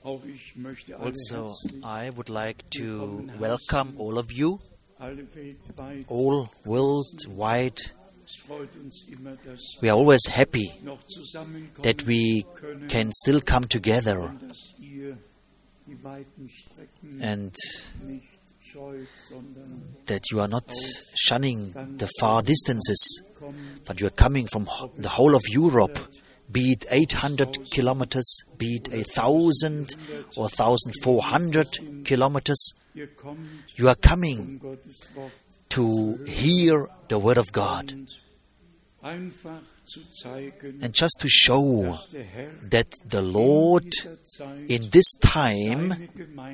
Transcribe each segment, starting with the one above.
Also, I would like to welcome all of you, all worldwide. We are always happy that we can still come together and that you are not shunning the far distances, but you are coming from the whole of Europe, be it 800 kilometers, be it 1,000 or 1,400 kilometers. You are coming to hear the Word of God. And just to show that the Lord in this time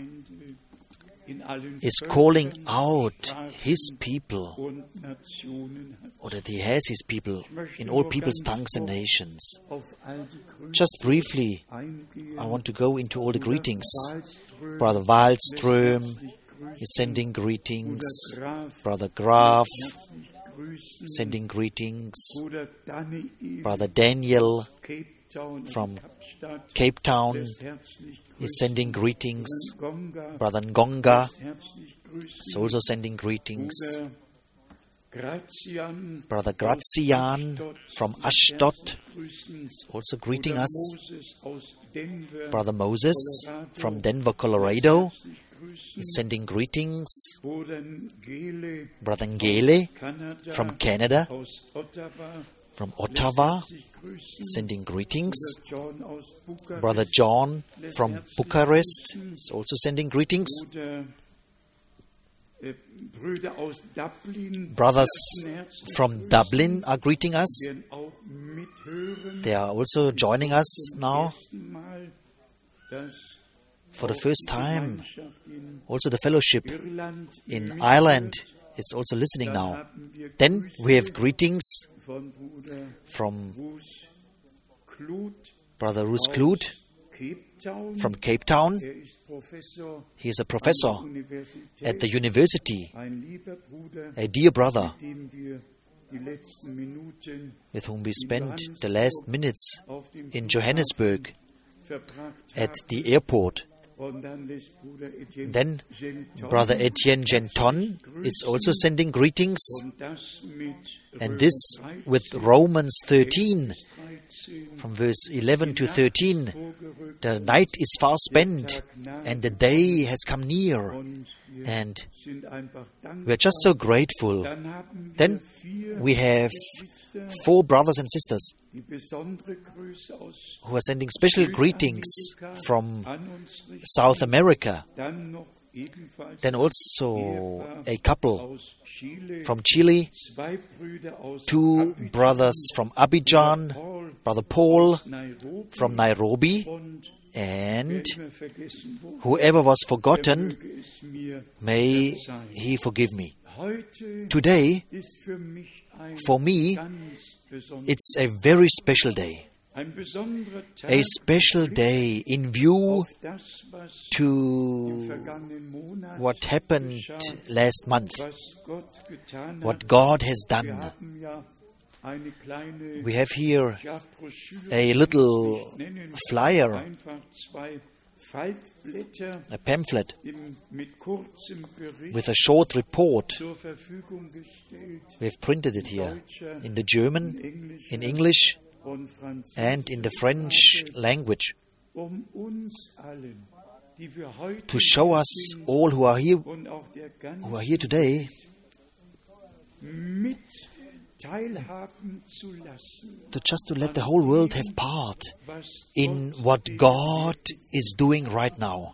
is calling out His people, or that He has His people in all people's tongues and nations. Just briefly, I want to go into all the greetings. Brother Wallström is sending greetings. Brother Graf sending greetings. Brother Daniel from Cape Town is sending greetings. Brother Ngonga is also sending greetings. Brother Grazian from Ashdod is also greeting us. Brother Moses from Denver, Colorado is sending greetings. Brother Ngele from Canada, from Ottawa, sending greetings. Brother John from Bucharest is also sending greetings. Brothers from Dublin are greeting us. They are also joining us now. For the first time, also the fellowship in Ireland is also listening now. Then we have greetings from Brother Ruth Kloot from Cape Town. He is a professor at the university, a dear brother with whom we spent the last minutes in Johannesburg at the airport. Then Brother Etienne Genton is also sending greetings, and this with Romans 13, from verse 11 to 13. The night is far spent, and the day has come near, and we are just so grateful. Then we have 4 brothers and sisters who are sending special greetings from South America. Then also a couple from Chile, 2 brothers from Abidjan, Brother Paul from Nairobi, and whoever was forgotten, may he forgive me. Today, for me, it's a very special day. A special day in view to what happened last month, what God has done. We have here a little flyer, a pamphlet with a short report. We have printed it here in the German, in English, and in the French language, to show us all who are here today, to let the whole world have part in what God is doing right now.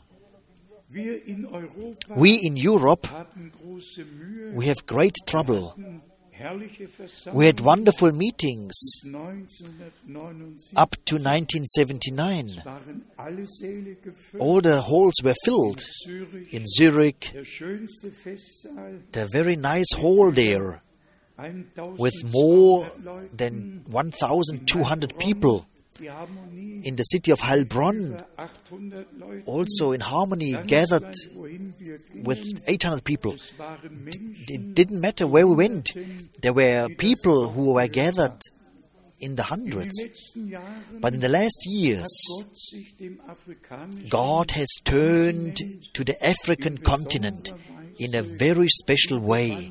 We in Europe, we have great trouble. We had wonderful meetings up to 1979. All the halls were filled in Zurich. The very nice hall there with more than 1,200 people. In the city of Heilbronn, also in Harmony, gathered with 800 people. It didn't matter where we went. There were people who were gathered in the hundreds. But in the last years, God has turned to the African continent in a very special way.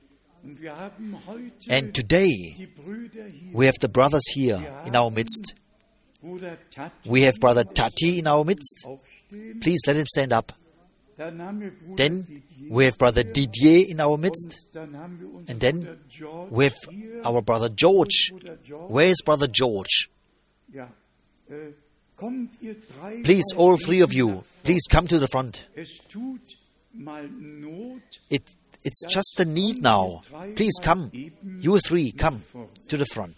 And today, we have the brothers here in our midst. We have Brother Tati in our midst. Please let him stand up. Then we have Brother Didier in our midst. And then we have our Brother George. Where is Brother George? Please, all three of you, please come to the front. It's just a need now. Please come. You three, come to the front.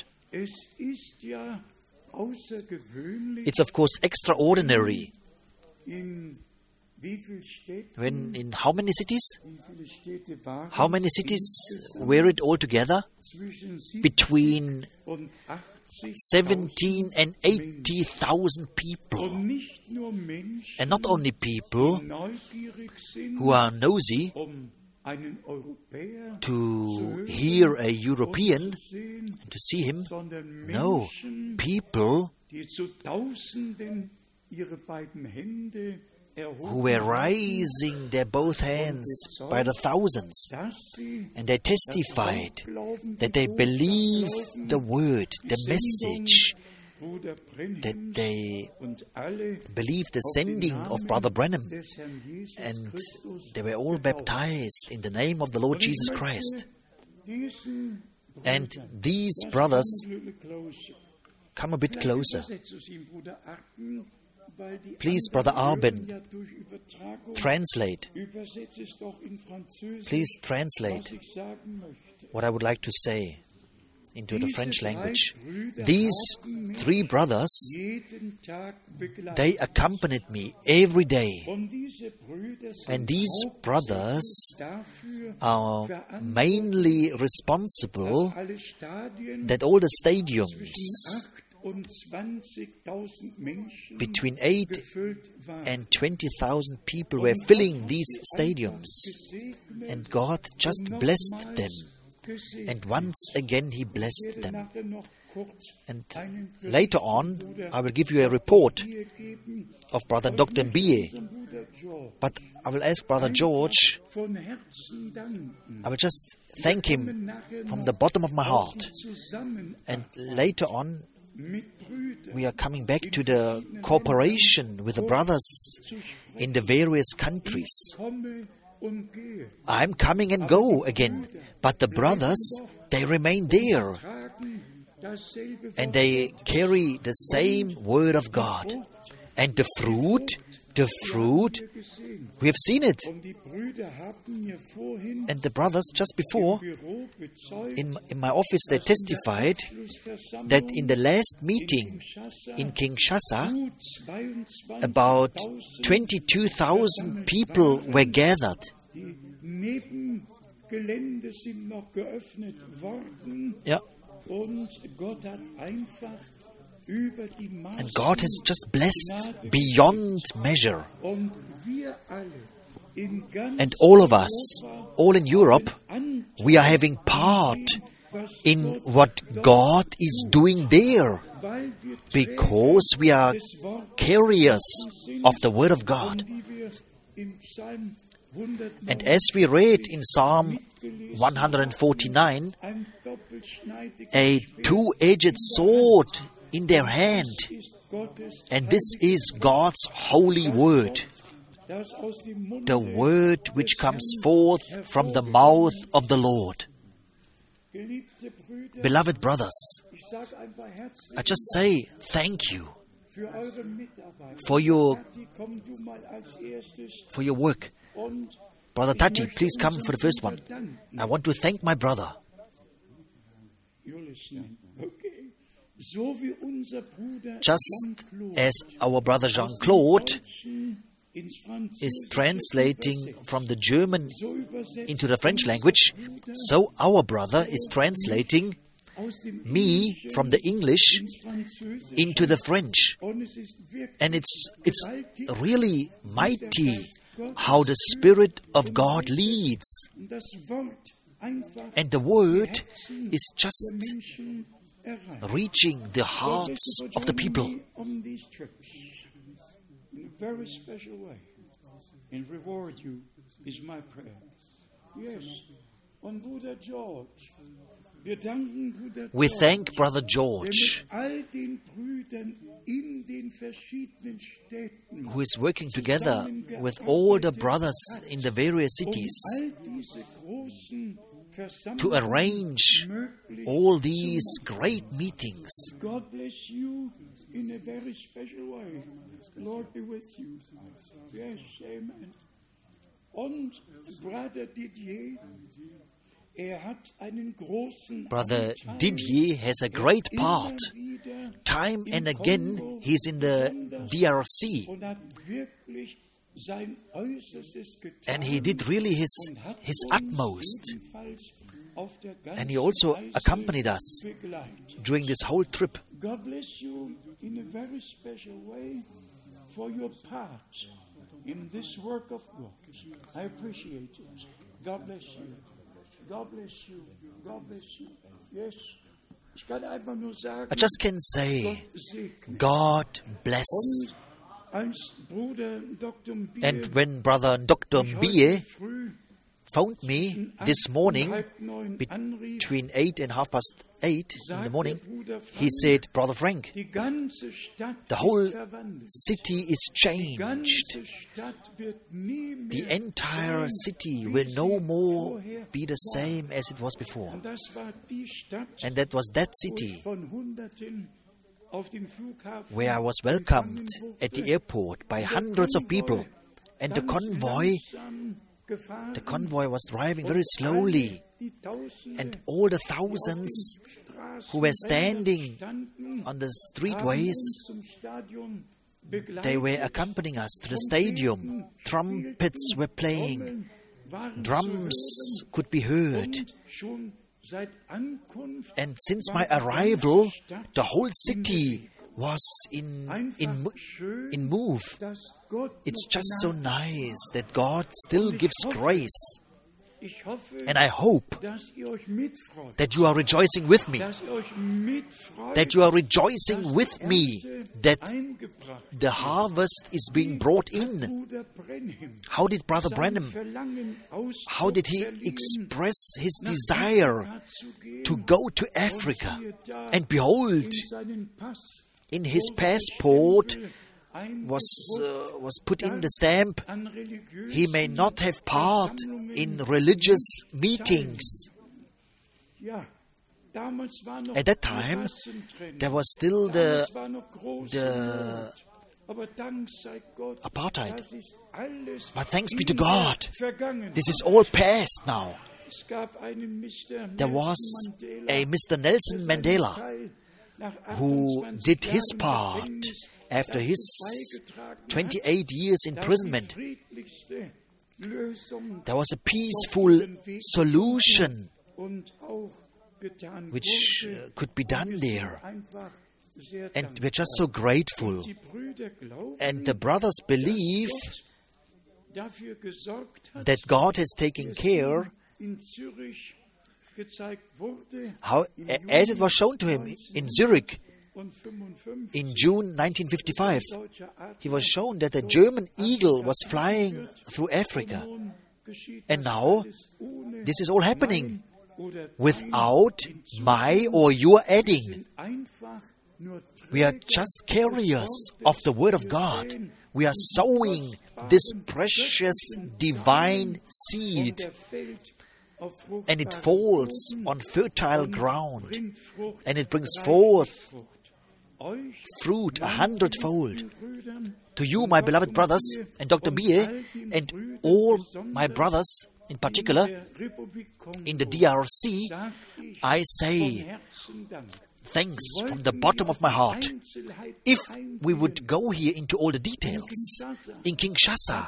It's of course extraordinary. When in how many cities? How many cities were it all together? Between 17 and 80,000 people. And not only people who are nosy to hear a European and to see him. No, people who were raising their both hands by the thousands, and they testified that they believe the word, the message, that they believe the sending of Brother Branham, and they were all baptized in the name of the Lord Jesus Christ. And these brothers, come a bit closer. Please, Brother Arben, translate. Please translate what I would like to say into the French language. These three brothers, they accompanied me every day. And these brothers are mainly responsible that all the stadiums between 8 and 20,000 people were filling these stadiums. And God just blessed them. And once again He blessed them. And later on, I will give you a report of Brother Dr. Mbie. But I will ask Brother George, I will just thank him from the bottom of my heart. And later on, we are coming back to the cooperation with the brothers in the various countries. I'm coming and go again. But the brothers, they remain there. And they carry the same word of God. And the fruit, we have seen it. And the brothers just before, in my office, they testified that in the last meeting in Kinshasa, about 22,000 people were gathered. Yeah. And God has just blessed beyond measure. And all of us, all in Europe, we are having part in what God is doing there, because we are carriers of the Word of God. And as we read in Psalm 149, a two-edged sword in their hand, and this is God's holy word, the word which comes forth from the mouth of the Lord. Beloved brothers, I just say thank you for your work. Brother Tati, please come for the first one. I want to thank my brother. Just as our brother Jean-Claude is translating from the German into the French language, so our brother is translating me from the English into the French. And it's really mighty how the Spirit of God leads. And the Word is just reaching the hearts of the people. In a very special way. And reward you is my prayer. Yes. Und Bruder George. Wir danken Bruder We George, thank Brother der George, mit all den Brüdern in den verschiedenen Städten who is working together with all the brothers in the various cities all diese großen to Versammlungen arrange möglich all these great meetings. God bless you in a very special way. Lord be with you. Yes, amen. Und Brother Didier, hat einen großen Brother Anteil Didier has a great part. immer wieder Time and im again, Kongo he's in the DRC, und hat wirklich sein Äußerstes getan and he did really his uns utmost. ebenfalls auf der ganzen And he also Reise accompanied us begleitet. during this whole trip. God bless you in a very special way for your part in this work of God. I appreciate it. God bless you. God bless you. God bless you. Yes. Ich kann einfach nur sagen, I just can say, Gott segne. God bless. Und als Bruder Dr. Bier And when Brother Dr. mich Bier heute früh phoned me this morning halb neun anrief, between 8 and 8:30 in the sagte morning, Bruder he Frank, said, Brother Frank, die ganze Stadt the whole ist verwandelt. city is Die changed. ganze Stadt wird nie The mehr entire sein, city wie will sie no more vorher be the war. same as it was before. Und das war die Stadt, And that was that wo ich city von Hunderten auf dem Flughafen where I was welcomed empfangen at the wurde. airport by Der hundreds of Konvoi people. And the ganz convoy, langsam gefahren the convoy was driving very und slowly. alle die Tausende, And all the die auf den thousands who were standing standen, on the haben streetways, uns zum Stadion begleitet. they were accompanying us to the stadium. Trumpets were playing. Trommeln waren Drums zu hören. could be heard. Und schon seit Ankunft And since war my die ganze arrival, Stadt the whole city was einfach schön, in move. dass Gott It's noch just so Gnade- nice that God still gives grace. Ich hoffe, And I hope dass ihr euch mitfreut. that you are rejoicing with me, Dass ihr euch mitfreut, that you are rejoicing with me, that eingebracht. the harvest is being brought in. Bruder Brenhem, How did Brother sein Branham, Verlangen how did he Ausdruck verliehen, express his nach desire Afrika zu gehen. to go to Africa? And behold, In seinen Pass in his wurde passport Stempel was put in the stamp, an religiösen he may not have part in religious meetings. Ja, damals war noch At that die time, Rassentrennung. there was still the Damals war noch große the Not. Aber Dank sei Gott, apartheid. das ist alles But thanks be to in der God, Vergangenheit. this is all past now. Es gab einen Mr. There was Nelson a Mr. Nelson Mandela, Mandela who did his part after his 28 years imprisonment. There was a peaceful solution which could be done there. And we're just so grateful. And the brothers believe that God has taken care how, as it was shown to him in Zurich in June 1955, he was shown that a German eagle was flying through Africa. And now, this is all happening without my or your adding. We are just carriers of the Word of God. We are sowing this precious divine seed, and it falls on fertile ground, and it brings forth fruit 100-fold. To you, my beloved brothers, and Dr. Bier, and all my brothers in particular in the DRC, I say thanks from the bottom of my heart. If we would go here into all the details, in Kinshasa,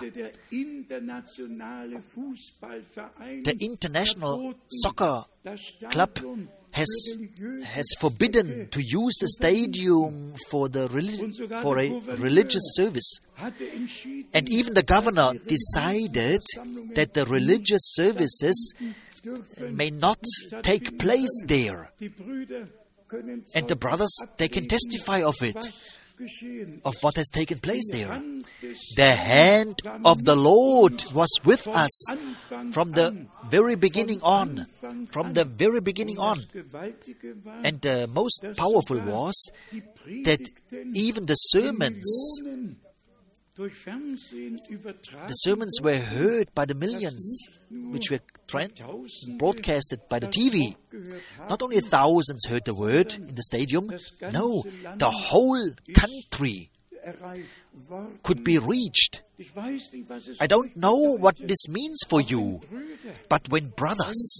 the International Soccer Club has forbidden to use the stadium for a religious service. And even the governor decided that the religious services may not take place there. And the brothers, they can testify of it, of what has taken place there. The hand of the Lord was with us from the very beginning on. From the very beginning on. And the most powerful was that even the sermons were heard by the millions, which were broadcasted by the TV. Not only thousands heard the word in the stadium, no, the whole country could be reached. I don't know what this means for you, but when brothers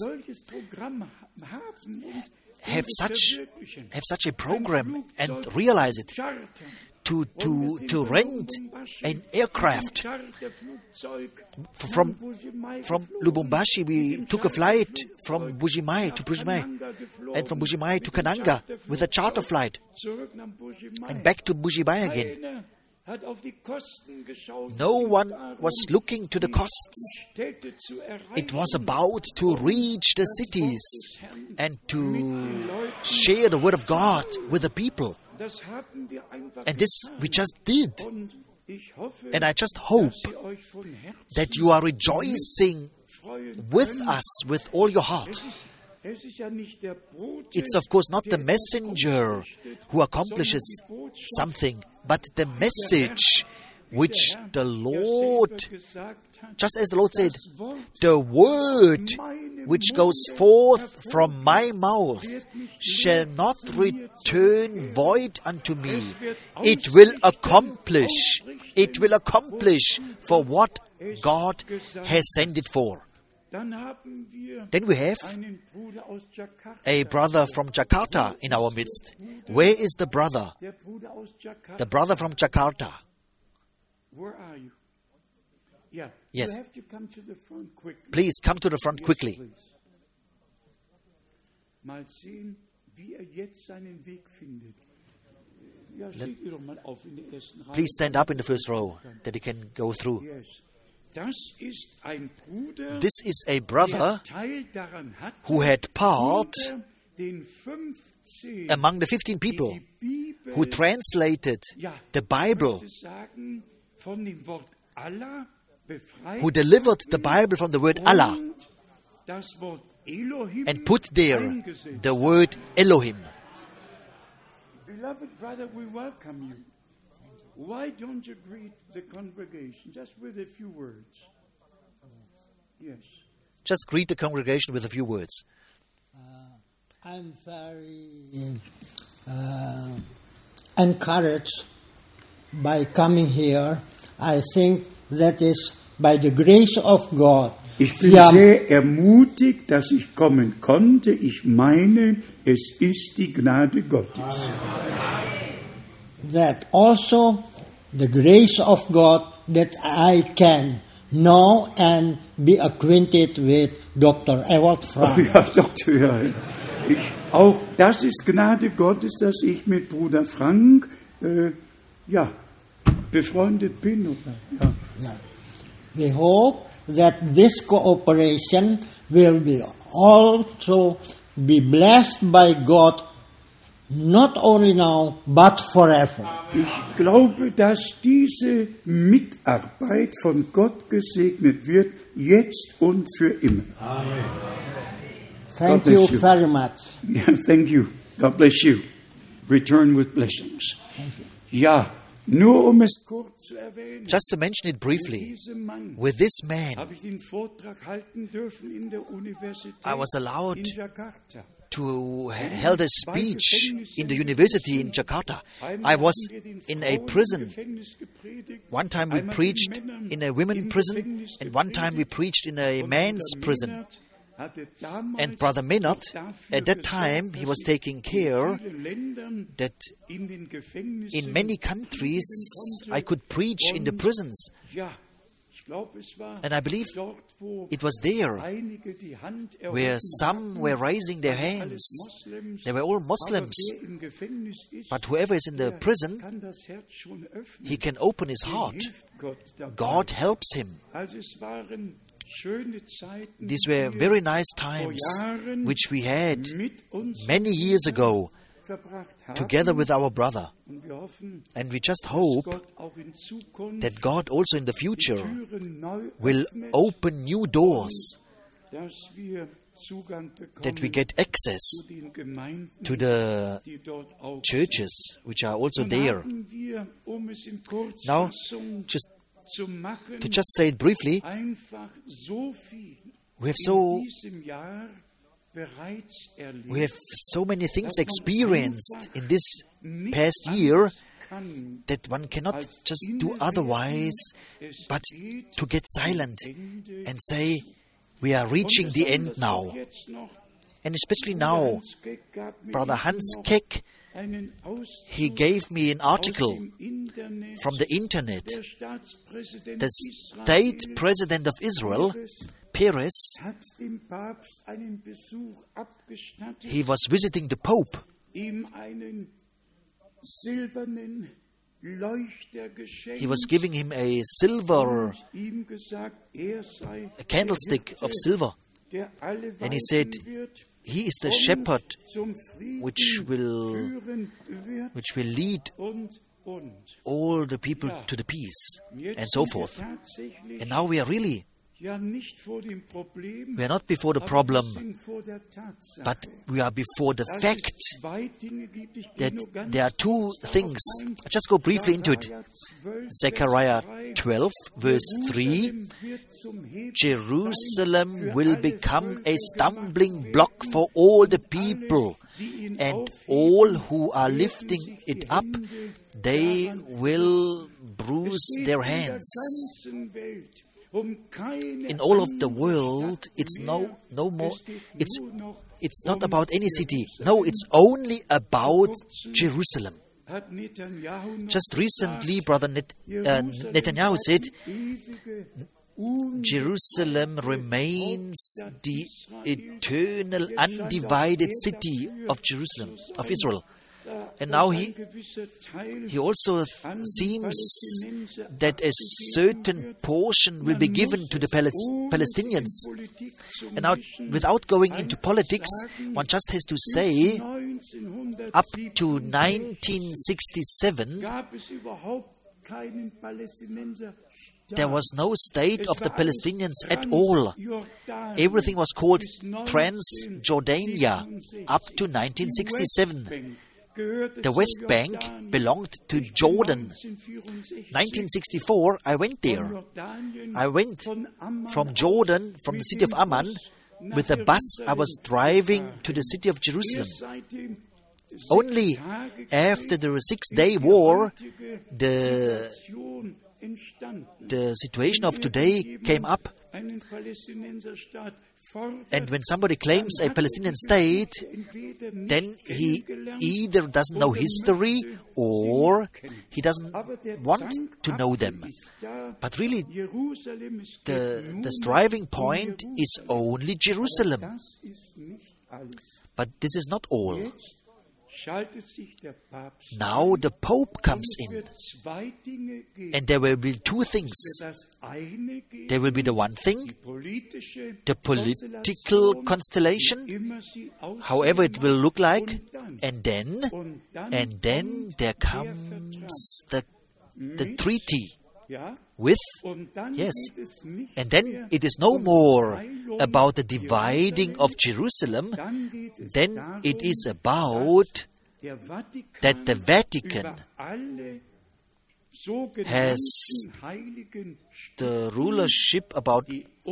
have such a program and realize it, to rent an aircraft. From Lubumbashi, we took a flight from Buji-Mayi to Buji-Mayi, and from Buji-Mayi to Kananga with a charter flight, and back to Buji-Mayi again. No one was looking to the costs. It was about to reach the cities and to share the word of God with the people. And this we just did. And I just hope that you are rejoicing with us, with all your heart. It's of course not the messenger who accomplishes something, but the message which the Lord, just as the Lord said, the word which goes forth from my mouth shall not return void unto me. It will accomplish for what God has sent it for. Then we have a brother from Jakarta in our midst. Where is the brother? The brother from Jakarta. Where are you? Yeah. Yes. You have to come to the front quickly. Please come to the front quickly. Mal sehen, wie jetzt seinen Weg findet. Ja, steht ihr doch mal auf in der ersten Reihe. Please stand up in the first row that he can go through. Yes. Das ist ein Bruder, this is a brother Teil daran hat, who had part den 15 among the 15 people who translated the Bible, sagen, von dem Wort Allah befreit, who delivered the Bible from the word Allah das Wort Elohim and put there eingesetzt. the word Elohim. Beloved brother, we welcome you. Why don't you greet the congregation just with a few words? Yes. Just greet the congregation with a few words. I'm very encouraged by coming here. I think that is by the grace of God. Ich bin sehr ermutigt, dass ich kommen konnte. Ich meine, es ist die Gnade Gottes. That also the grace of God that I can know and be acquainted with Dr. Ewald Frank. Oh ja, Doktor, auch das ist Gnade Gottes, dass ich mit Bruder Frank befreundet bin. Oder? Ja. We hope that this cooperation will be also be blessed by God, not only now, but forever. Ich glaube, dass diese Mitarbeit von Gott gesegnet wird, jetzt und für immer. Amen. Thank you very much. Yeah, thank you. God bless you. Return with blessings. Thank you. Ja, nur um es kurz zu erwähnen. Just to mention it briefly, with this man, habe ich den Vortrag halten dürfen in der Universität I was allowed in Jakarta. to held a speech in the university in Jakarta. I was in a prison. One time we preached in a women's prison, and one time we preached in a man's prison. And Brother Menard, at that time, he was taking care that in many countries I could preach in the prisons. And I believe it was there where some were raising their hands. They were all Muslims. But whoever is in the prison, he can open his heart. God helps him. These were very nice times which we had many years ago together with our brother. Und wir hoffen, And we just hope Gott auch in Zukunft that God also in the future Türen neu will öffnet, open new doors, dass wir Zugang that we bekommen get access zu den Gemeinden, to the die dort auch churches which are also sind. there. Haben wir, um es in Now, Kurzfassung just zu machen, to just say it briefly, einfach so viel we have in so diesem Jahr bereits erlebt, we have so many things experienced in this past year kann, that one cannot just do otherwise but to get silent and say, we are reaching the end now. jetzt noch And especially now, gab mir Brother Hans Keck, einen he gave me an article im Internet. from the internet. Der Staatspräsident The state president of Israel, Peres, hat dem Papst einen Besuch abgestattet, he was visiting the Pope. ihm einen silbernen Leuchter geschenkt, He was giving him a silver ihm gesagt, sei a candlestick of silver. der alle And he weisen said, wird, he is the shepherd zum Frieden which will führen wird lead und. all the people to the peace, Jetzt and so sind wir forth. tatsächlich And now we are really, ja nicht vor dem Problem, we are not before the aber wir problem, sind vor der Tatsache, but we are before the dass fact es zwei Dinge gibt. Ich gehe that nur ganz there are two kurz things. darauf ein. I'll just go briefly into it. Zechariah 12, Zechariah 12, verse 3, Jerusalem wird zum Hebel Jerusalem sein für will alle become Völker a gemacht stumbling block for all the people, die ihn and aufheben, all who are werden lifting sich it die up, Hände they daran will Es bruise geht their in der hands. ganzen Welt keine In all of the andere world, Stadt it's mehr. no more, Es geht it's nur noch not about any city. No, it's only about Jerusalem. hat Netanyahu noch Just recently, Brother Netanyahu said, Jerusalem remains the eternal, undivided city of Jerusalem, of Israel. And now he also seems that a certain portion will be given to the Palestinians. And now, without going into politics, one just has to say, up to 1967, there was no state of the Palestinians at all. Everything was called Transjordania up to 1967. The West Bank belonged to Jordan. 1964, I went there. I went from Jordan, from the city of Amman, with a bus. I was driving to the city of Jerusalem. Only after the Six-Day War, the situation of today came up. And when somebody claims a Palestinian state, then he either doesn't know history or he doesn't want to know them. But really, the striving point is only Jerusalem. But this is not all. Now the Pope comes in, and there will be two things. There will be the one thing, the political constellation, however it will look like, and then there comes the treaty with, yes, and then it is no more about the dividing of Jerusalem, then it is about that the Vatican has the rulership about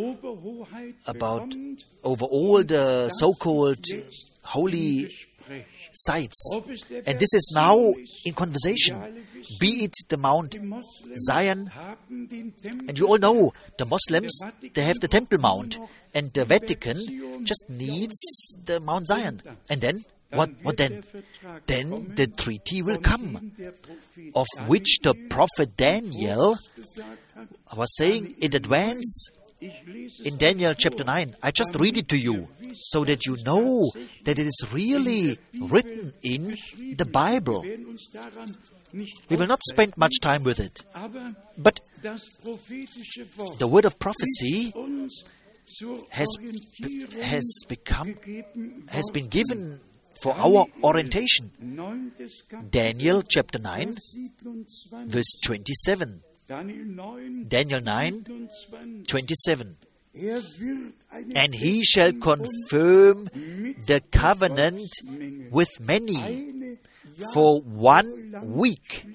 over all the so-called holy sites. And this is now in conversation. Be it the Mount Zion, and you all know the Muslims, they have the Temple Mount, and the Vatican just needs the Mount Zion. And then, what then? Then the treaty will come, of which the prophet Daniel was saying in advance in Daniel chapter 9. I just read it to you, so that you know that it is really written in the Bible. We will not spend much time with it. But the word of prophecy has been given for our orientation. Daniel chapter 9, verse 27. Daniel 9, 27. And he shall confirm the covenant with many for 1 week.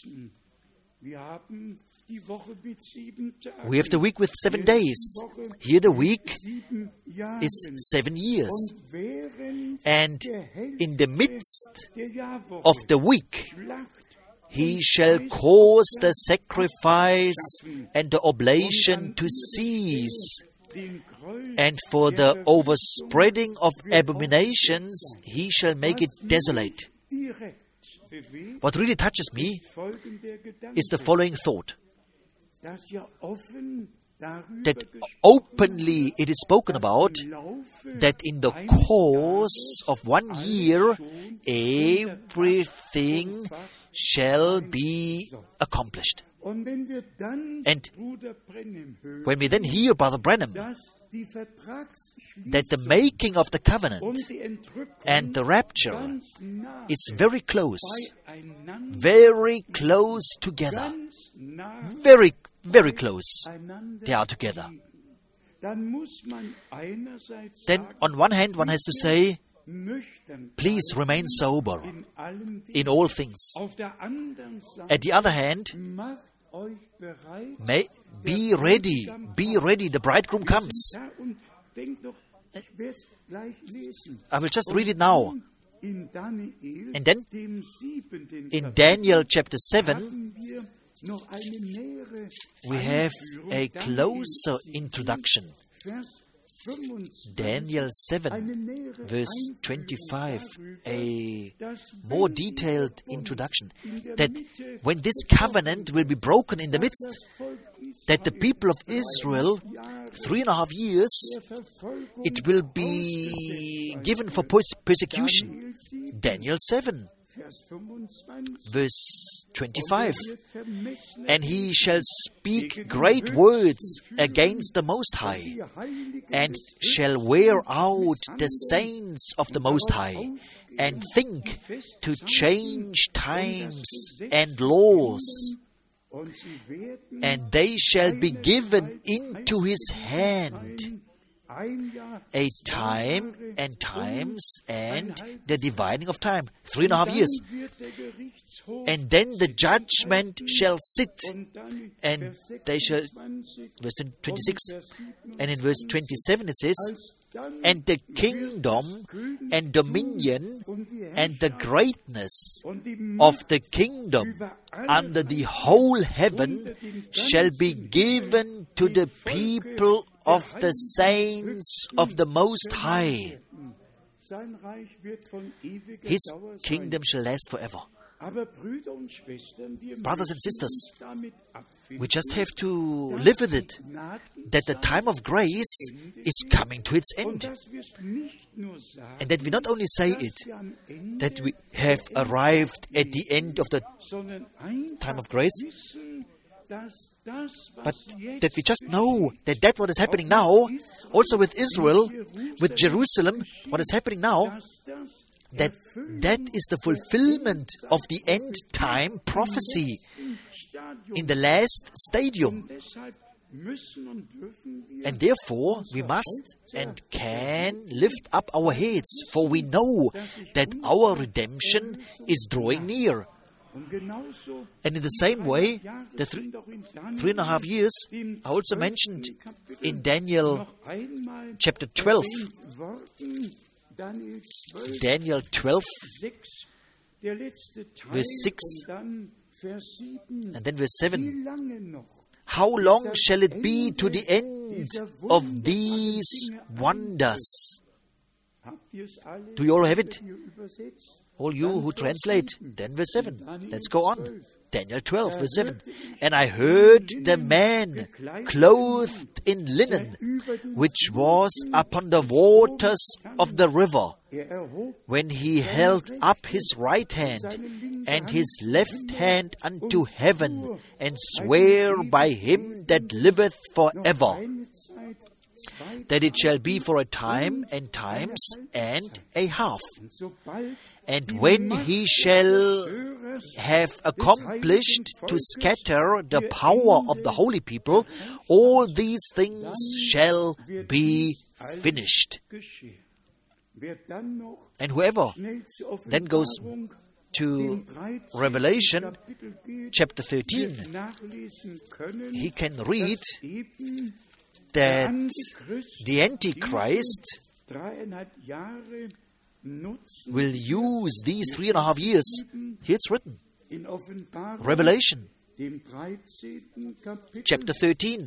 We have the week with 7 days. Here the week is 7 years. And in the midst of the week, he shall cause the sacrifice and the oblation to cease. And for the overspreading of abominations, he shall make it desolate. What really touches me is the following thought. That openly it is spoken about that in the course of 1 year, everything shall be accomplished. And when we then hear Brother Branham that the making of the covenant and the rapture is very close together, very, very close they are together, then on one hand one has to say, please remain sober in all things. At the other hand, be ready, the bridegroom comes. I will just read it now. And then, in Daniel chapter 7, we have a closer introduction. Daniel 7, verse 25, a more detailed introduction, that when this covenant will be broken in the midst, that the people of Israel, 3.5 years, it will be given for persecution. Daniel 7, verse 25, and he shall speak great words against the Most High, and shall wear out the saints of the Most High, and think to change times and laws, and they shall be given into his hand, a time and times and the dividing of time, 3.5 years. And then the judgment shall sit, and they shall, verse 26, and in verse 27 it says, and the kingdom and dominion and the greatness of the kingdom under the whole heaven shall be given to the people of the saints of the Most High. His kingdom shall last forever. Brothers and sisters, we just have to live with it, that the time of grace is coming to its end. And that we not only say it, that we have arrived at the end of the time of grace, but that we just know that what is happening now, also with Israel, with Jerusalem, what is happening now, that is the fulfillment of the end time prophecy in the last stadium. And therefore we must and can lift up our heads, for we know that our redemption is drawing near. And in the same way, the 3.5 years I also mentioned in Daniel chapter 12. Daniel 12, verse 6, and then verse 7. How long shall it be to the end of these wonders? Do you all have it? All you who translate, then verse 7. Let's go on. Daniel 12, verse 7. And I heard the man clothed in linen, which was upon the waters of the river, when he held up his right hand and his left hand unto heaven, and sware by him that liveth forever. that it shall be for a time and times and a half. And when he shall have accomplished to scatter the power of the holy people, all these things shall be finished. And whoever then goes to Revelation chapter 13, he can read that the Antichrist will use these 3.5 years. Here it's written, Revelation chapter 13.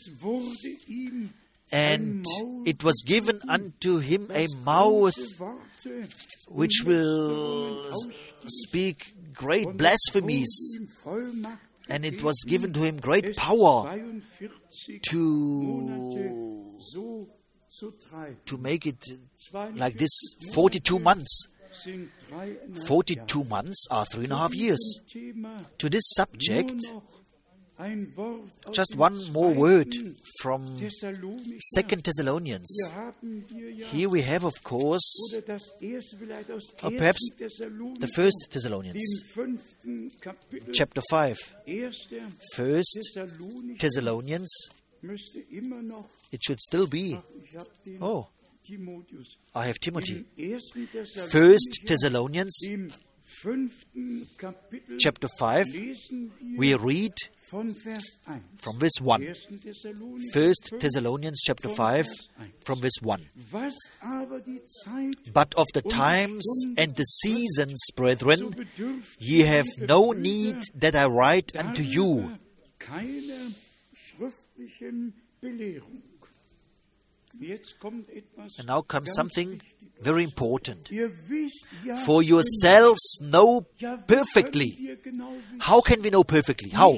And it was given unto him a mouth which will speak great blasphemies. And it was given to him great power to make it like this 42 months. 42 months are 3.5 years. To this subject, just one more word from 2 Thessalonians. Here we have, of course, or perhaps the 1 Thessalonians, chapter 5. 1 Thessalonians, it should still be. Oh, I have Timothy. 1 Thessalonians, chapter 5, we read from verse 1. 1 Thessalonians chapter 5, from verse 1. But of the times and the seasons, brethren, ye have no need that I write unto you. And now comes something very important. For yourselves know perfectly. How can we know perfectly? How?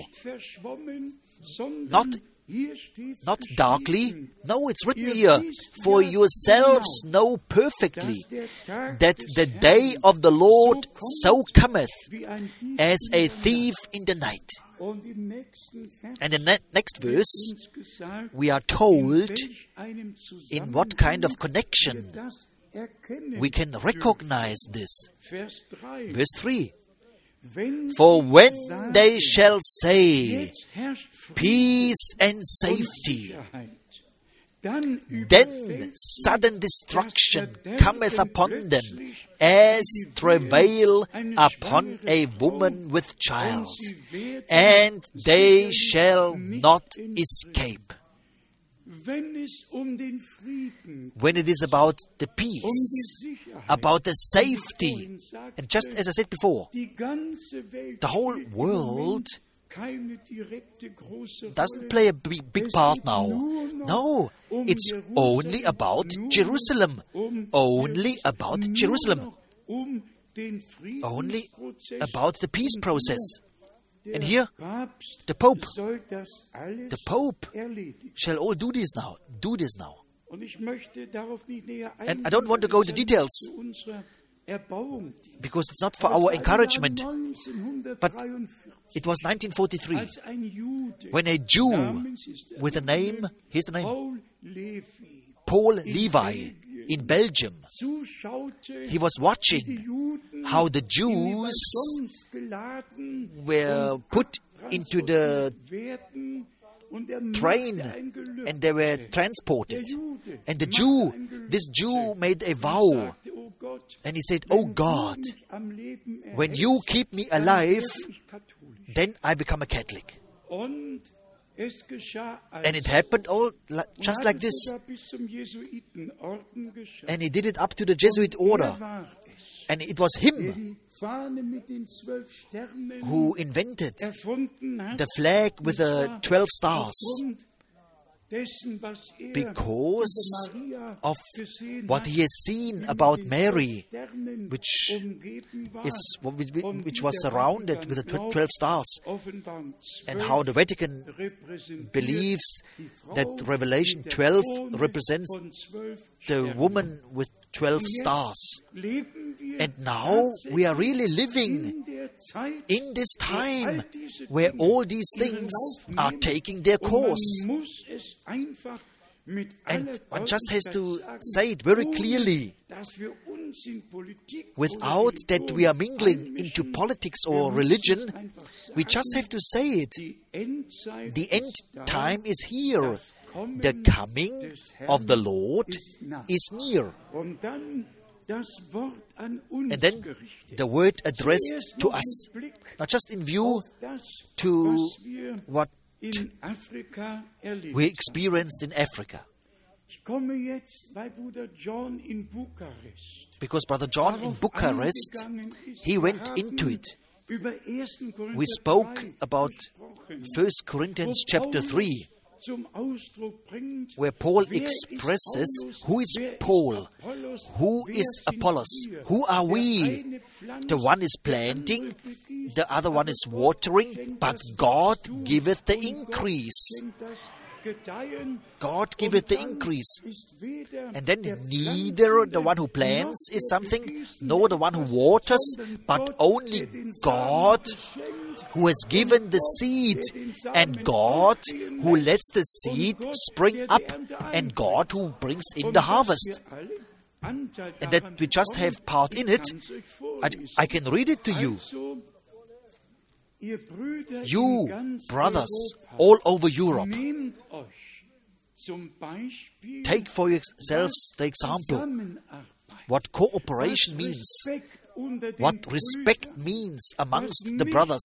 Not darkly. No, it's written here. For yourselves know perfectly that the day of the Lord so cometh as a thief in the night. And in the next verse, we are told in what kind of connection we can recognize this. Verse 3. For when they shall say, peace and safety, then sudden destruction cometh upon them, as travail upon a woman with child, and they shall not escape. When it is about the peace, about the safety, and just as I said before, the whole world doesn't play a big part now. No, it's only about Jerusalem. Only about Jerusalem. Only about the peace process. And here, the Pope shall all do this now. And I don't want to go into details, because it's not for our encouragement. But it was 1943 when a Jew with a name, here's the name, Paul Levi, in Belgium, he was watching how the Jews were put into the train and they were transported. And this Jew made a vow, and he said, "Oh God, when you keep me alive, then I become a Catholic." And it happened all just like this. And he did it up to the Jesuit order. And it was him who invented the flag with the 12 stars, because of what he has seen about Mary, which was surrounded with the 12 stars, and how the Vatican believes that Revelation 12 represents the woman with 12 stars. And now we are really living in this time where all these things are taking their course. And one just has to say it very clearly, without that we are mingling into politics or religion. We just have to say it. The end time is here. The coming of the Lord is near. And then the word addressed to us, not just in view to what we experienced in Africa. Because Brother John in Bucharest, he went into it. We spoke about 1 Corinthians chapter 3, where Paul expresses who is Paul, who is Apollos, who are we. The one is planting, the other one is watering, but God giveth the increase. God giveth the increase. And then neither the one who plants is something, nor the one who waters, but only God who has given the seed, and God who lets the seed spring up, and God who brings in the harvest. And that we just have part in it. I can read it to you. You, brothers, all over Europe, take for yourselves the example what cooperation means, what respect means amongst the brothers.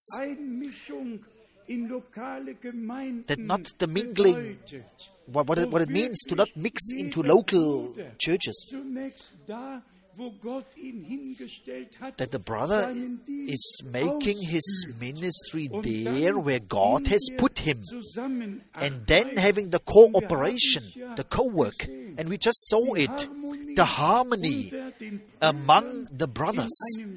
That not the mingling, what it means to not mix into local churches. That the brother is making his ministry there where God has put him. And then having the cooperation, the co-work. And we just saw it, the harmony among the brothers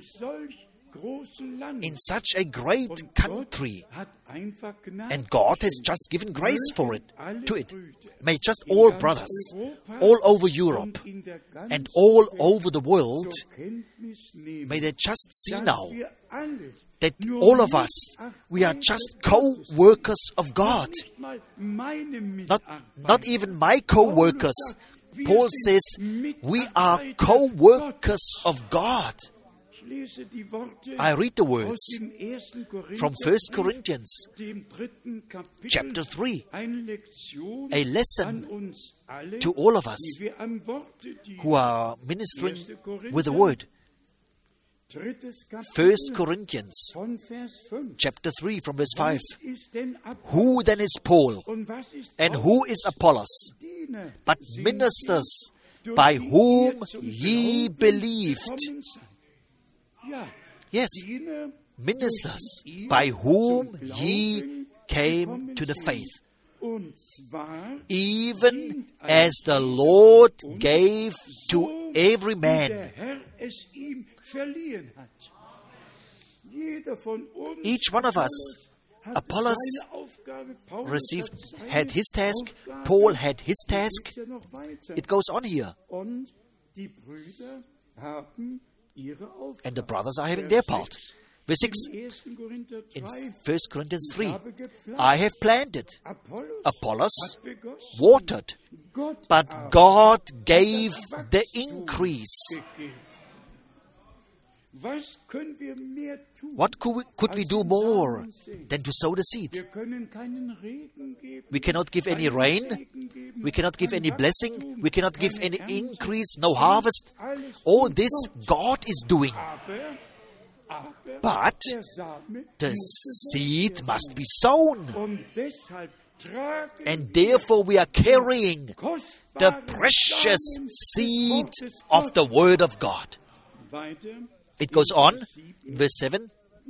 in such a great country. And God has just given grace for it, to it. May just all brothers, all over Europe and all over the world, may they just see now that all of us, we are just co-workers of God. Not even my co-workers. Paul says, we are co-workers of God. I read the words from 1 Corinthians chapter 3, a lesson to all of us who are ministering with the word. 1 Corinthians chapter 3 from verse 5. Who then is Paul, and who is Apollos, but ministers by whom ye believed? Yes, ministers by whom ye came to the faith, even as the Lord gave to every man. Each one of us, Apollos had his task, Paul had his task. It goes on here. And the brothers are having their part. Verse 6, in 1 Corinthians 3, I have planted, Apollos watered, but God gave the increase. What could we do more than to sow the seed? We cannot give any rain. We cannot give any blessing. We cannot give any increase, no harvest. All this God is doing. But the seed must be sown. And therefore we are carrying the precious seed of the Word of God. It goes on in verse 7.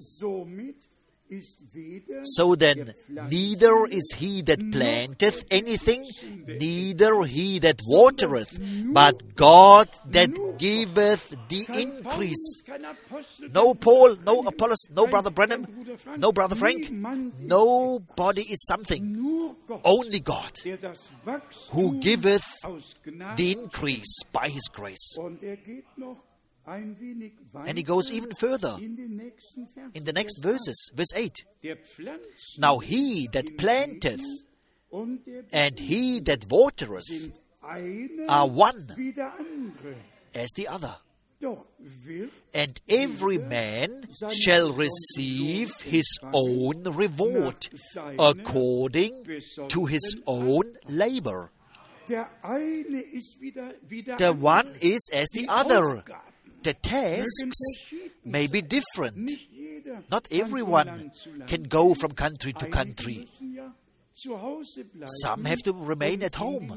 So then, neither is he that planteth anything, neither he that watereth, but God that giveth the increase. No Paul, no Apollos, no Brother Branham, no Brother Frank. Nobody is something. Only God, who giveth the increase by His grace. And he goes even further in the next verses, verse 8. Now he that planteth and he that watereth are one as the other. And every man shall receive his own reward according to his own labor. The one is as the other. The tasks may be different. Not everyone can go from country to country. Some have to remain at home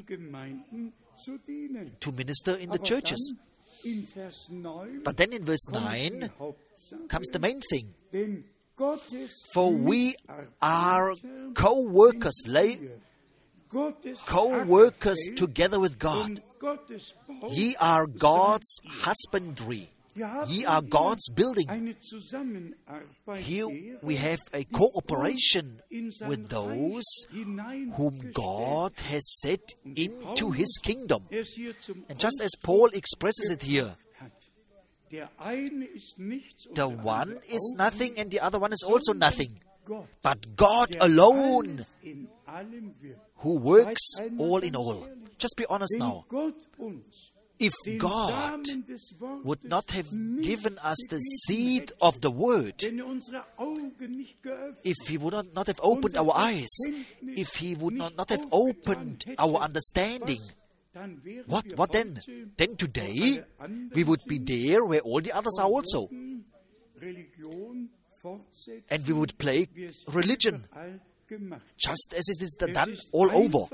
to minister in the churches. But then in verse 9 comes the main thing. For we are co-workers together with God. Ye are God's husbandry. Ye are God's building. Here we have a cooperation with those whom God has set into His kingdom. And just as Paul expresses it here, the one is nothing and the other one is also nothing. But God alone, who works all in all. Just be honest now. If God would not have given us the seed of the Word, if He would not have opened our eyes, if He would not have opened our understanding, what then? Then today we would be there where all the others are also. And we would play religion, just as it is done all over.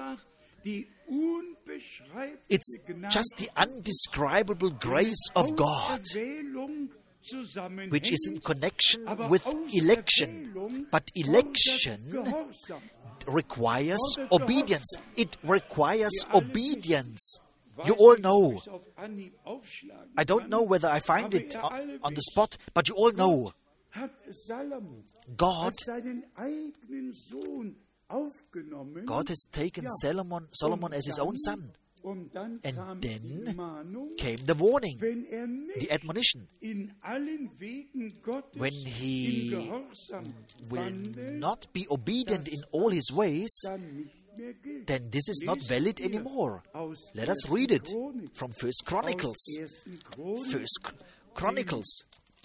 It's just the undescribable grace of God, which is in connection with election. But election requires obedience. It requires obedience. You all know. I don't know whether I find it on the spot, but you all know. God has taken Solomon as his own son. And then came the warning, the admonition. When he will not be obedient in all his ways, then this is not valid anymore. Let us read it from First Chronicles. First Chronicles,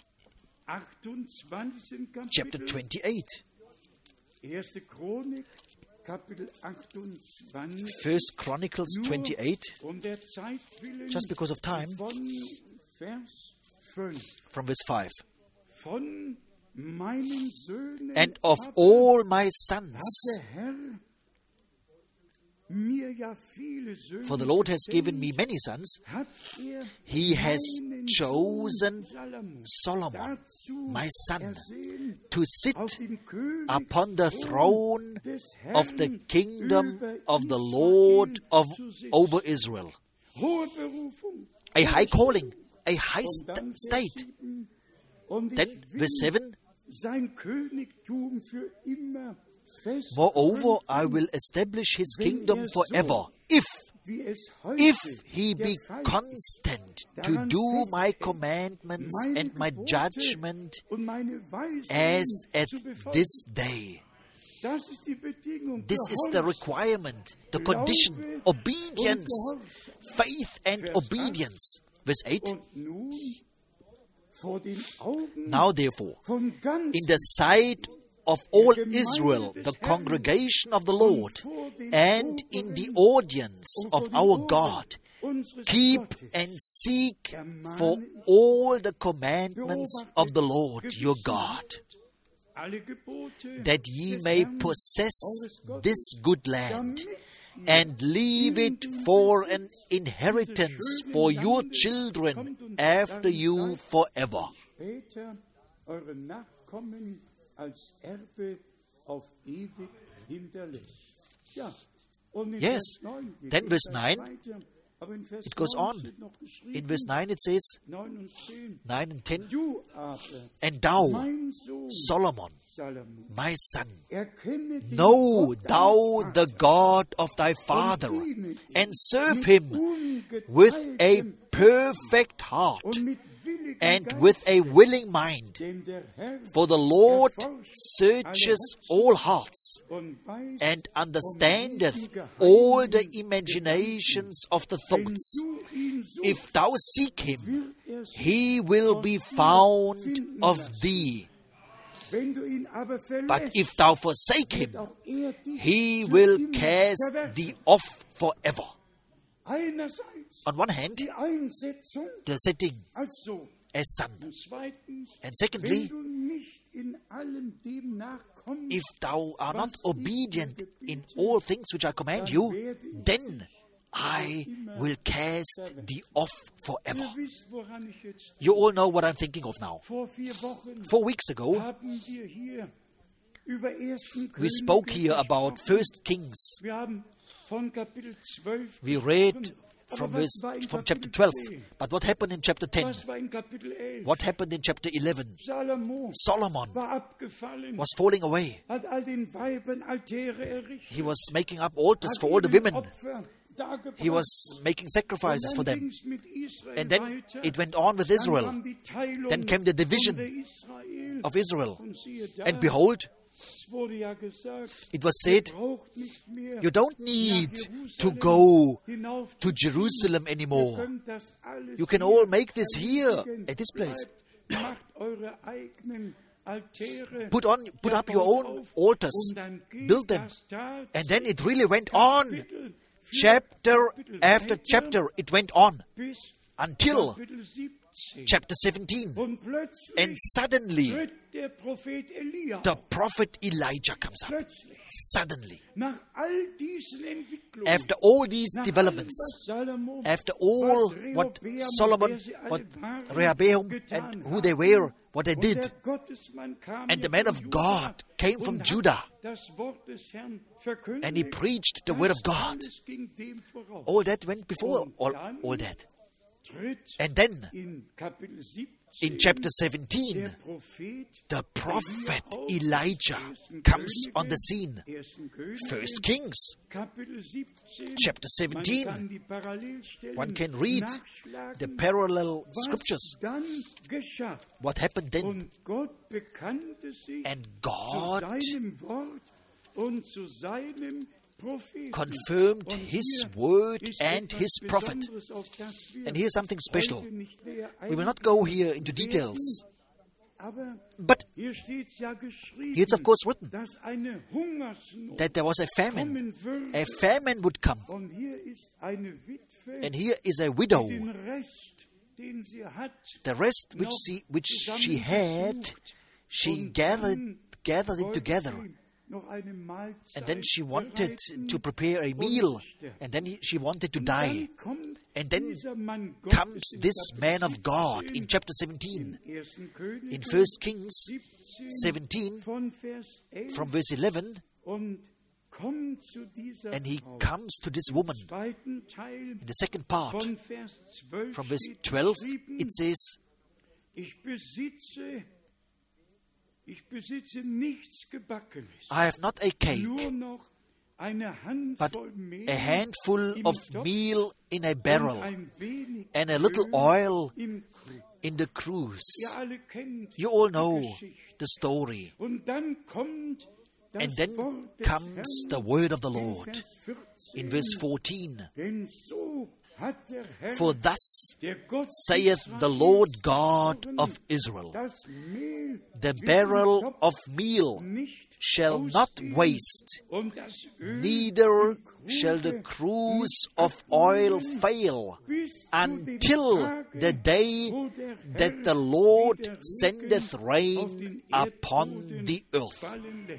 chapter 28. First Chronicles 28, just because of time, from verse 5. And of all my sons, for the Lord has given me many sons, He has chosen Solomon, my son, to sit upon the throne of the kingdom of the Lord over Israel. A high calling, a high state. Then, verse 7, moreover, I will establish His kingdom forever, if He be constant to do my commandments and my judgment as at this day. This is the requirement, the condition, obedience, faith and obedience. Verse 8. Now therefore, in the sight of all Israel, the congregation of the Lord, and in the audience of our God, keep and seek for all the commandments of the Lord your God, that ye may possess this good land, and leave it for an inheritance for your children after you forever. Yes, then verse 9, it goes on. In verse 9 it says, 9 and 10, and thou, Solomon, my son, know thou the God of thy father, and serve Him with a perfect heart and with a willing mind. For the Lord searches all hearts and understandeth all the imaginations of the thoughts. If thou seek him, he will be found of thee. But if thou forsake him, he will cast thee off forever. On one hand, the setting as son. And secondly, if thou art not obedient in all things which I command you, then I will cast thee off forever. You all know what I'm thinking of now. 4 weeks ago, we spoke here about 1 Kings. We read from chapter 12. But what happened in chapter 10? What happened in chapter 11? Solomon was falling away. He was making up altars for all the women. He was making sacrifices for them. And then it went on with Israel. Then came the division of Israel. And behold, it was said, you don't need to go to Jerusalem anymore. You can all make this here, at this place. Put up your own altars, build them. And then it really went on. Chapter after chapter, it went on until chapter 17. And suddenly, the prophet Elijah comes up. Suddenly. After all these developments, after all what Solomon, what Rehoboam, and who they were, what they did, and the man of God came from Judah, and he preached the word of God. All that went before all that. And then, in chapter 17, the prophet Elijah comes on the scene. 1 Kings, chapter 17. One can read the parallel scriptures. What happened then? And God confirmed His word and His prophet. And here's something special. We will not go here into details. But it's of course written that there was a famine. A famine would come. And here is a widow. The rest which she had, she gathered it together. And then she wanted to prepare a meal. And then she wanted to die. And then comes this man of God in chapter 17. In 1 Kings 17, from verse 11. And he comes to this woman. In the second part, from verse 12, it says, I have not a cake, but a handful of meal in a barrel and a little oil in the cruse. You all know the story. And then comes the word of the Lord in verse 14. For thus saith the Lord God of Israel, the barrel of meal shall not waste, neither shall the cruse of oil fail, until the day that the Lord sendeth rain upon the earth.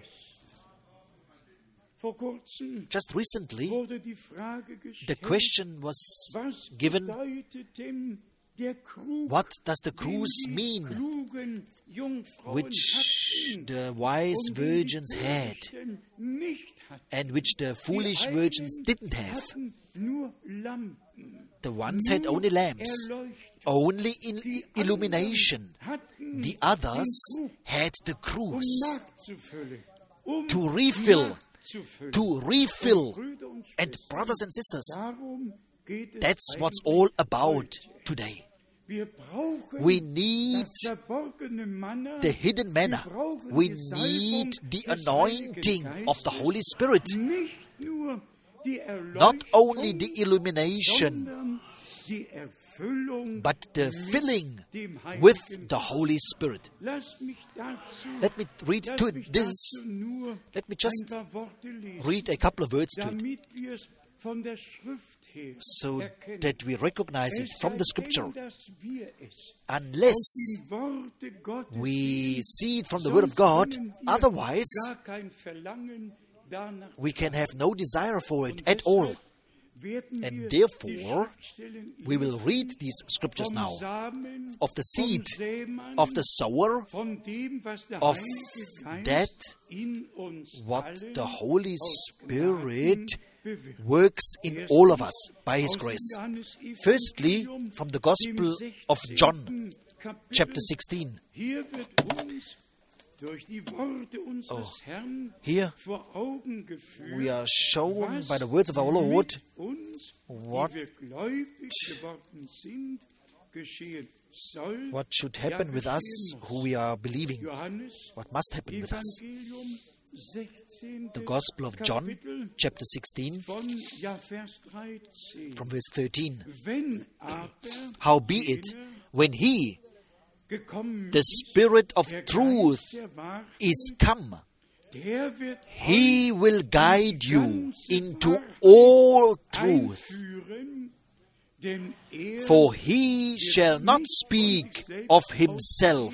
Just recently, the question was given, what does the cruse mean, which the wise virgins had, and which the foolish virgins didn't have? The ones had only lamps, only illumination. The others had the cruse to refill. And brothers and sisters, that's what's all about today. We need the hidden manna. We need the anointing of the Holy Spirit. Not only the illumination, but the filling with the Holy Spirit. Let me read to this. Let me just read a couple of words to it, so that we recognize it from the Scripture. Unless we see it from the Word of God, otherwise we can have no desire for it at all. And therefore, we will read these Scriptures now of the seed, of the sower, of that what the Holy Spirit works in all of us by His grace. Firstly, from the Gospel of John, chapter 16. Here we are shown by the words of our Lord what should happen with us who we are believing, what must happen with us. The Gospel of John, chapter 16, from verse 13. Howbeit, when He, the Spirit of truth, is come, He will guide you into all truth. For He shall not speak of Himself,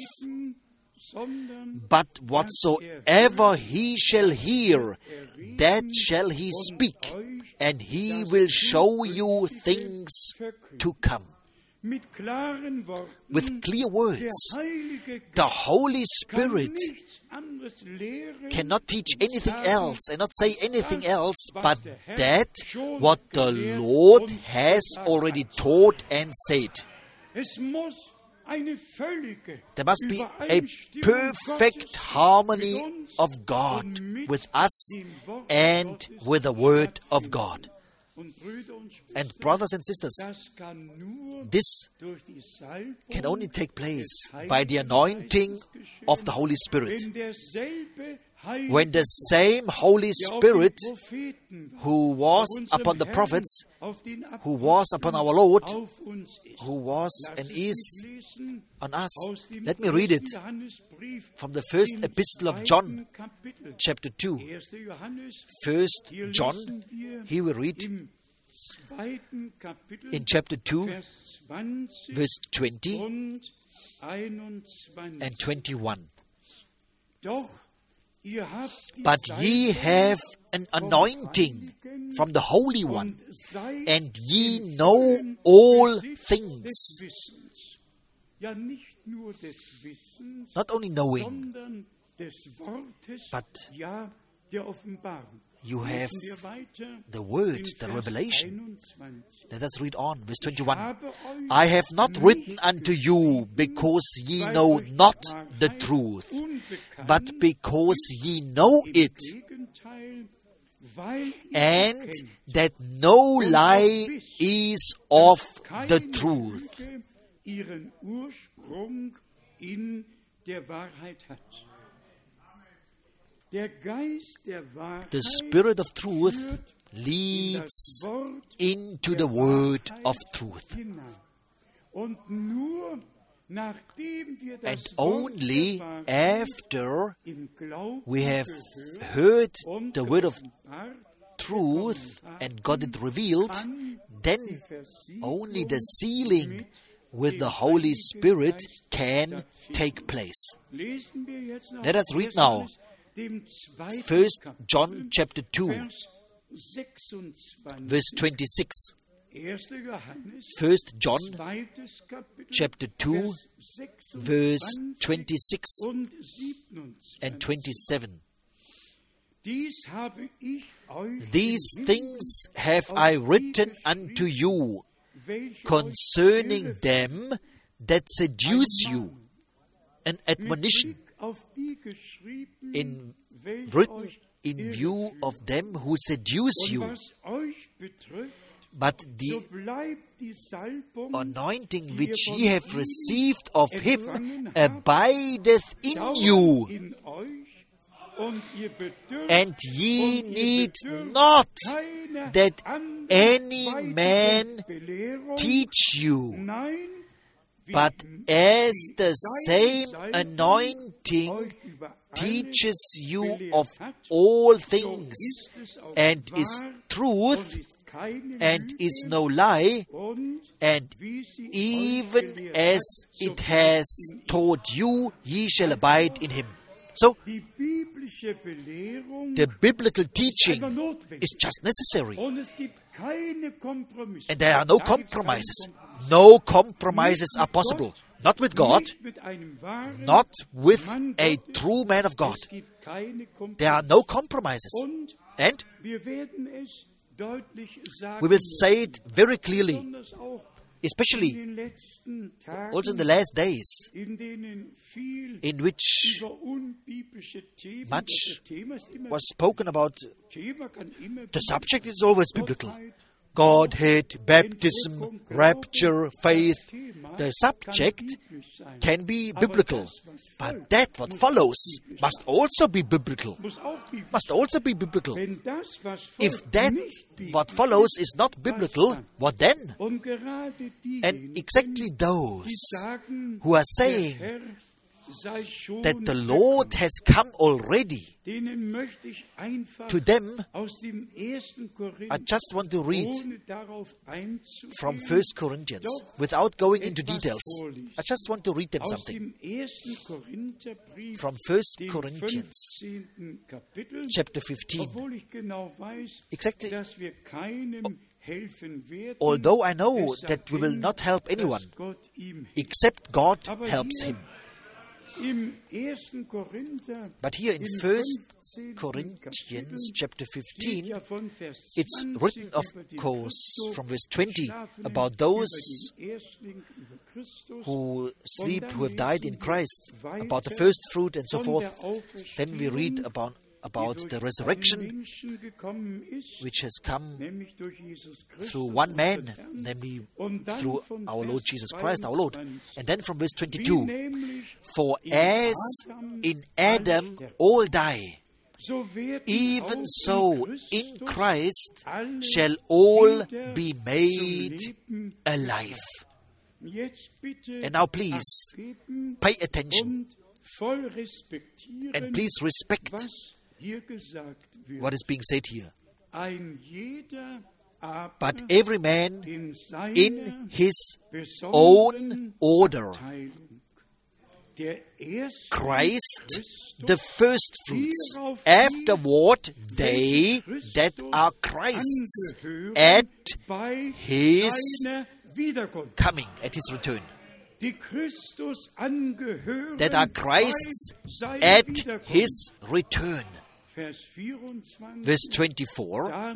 but whatsoever He shall hear, that shall He speak, and He will show you things to come. With clear words, the Holy Spirit cannot teach anything else and not say anything else but that what the Lord has already taught and said. There must be a perfect harmony of God with us and with the Word of God. And brothers and sisters, this can only take place by the anointing of the Holy Spirit. When the same Holy Spirit who was upon the prophets, who was upon our Lord, who was and is on us. Let me read it from the first epistle of John, chapter 2. First John, here we read in chapter 2, verse 20 and 21. But ye have an anointing from the Holy One, and ye know all things. Not only knowing, but you have the Word, the revelation. Let us read on, verse 21. I have not written unto you because ye know not the truth, but because ye know it, and that no lie is of the truth. The Spirit of truth leads into the Word of truth. And only after we have heard the Word of truth and got it revealed, then only the sealing with the Holy Spirit can take place. Let us read now 1 John chapter 2, verse 26. 1 John chapter 2, verse 26 and 27. These things have I written unto you concerning them that seduce you, an admonition written in view of them who seduce you. but the anointing which ye have received of him abideth in you, and ye need not that any man teach you, but as the same anointing teaches you of all things, and is truth, and is no lie, and even as it has taught you, ye shall abide in him. So, the biblical teaching is just necessary. And there are no compromises. No compromises are possible. Not with God, not with a true man of God. There are no compromises. And we will say it very clearly, especially also in the last days, in which much was spoken about. The subject is always biblical. Godhead, baptism, rapture, faith. The subject can be biblical, but that what follows must also be biblical. Must also be biblical. If that what follows is not biblical, what then? And exactly those who are saying that the Lord has come already, to them, I just want to read from 1 Corinthians, without going into details. I just want to read them something. From 1 Corinthians, chapter 15. Exactly. Although I know that we will not help anyone, except God helps him. But here in 1 Corinthians chapter 15, it's written, of course, from verse 20, about those who sleep, who have died in Christ, about the first fruit and so forth. Then we read about the resurrection, which has come through one man, namely through our Lord Jesus Christ, our Lord. And then from verse 22, for as in Adam all die, even so in Christ shall all be made alive. And now please, pay attention and please respect what is being said here. But every man in his own order. Christ, the first fruits. Afterward, they that are Christ's at his coming, at his return. That are Christ's at his return. Verse 24,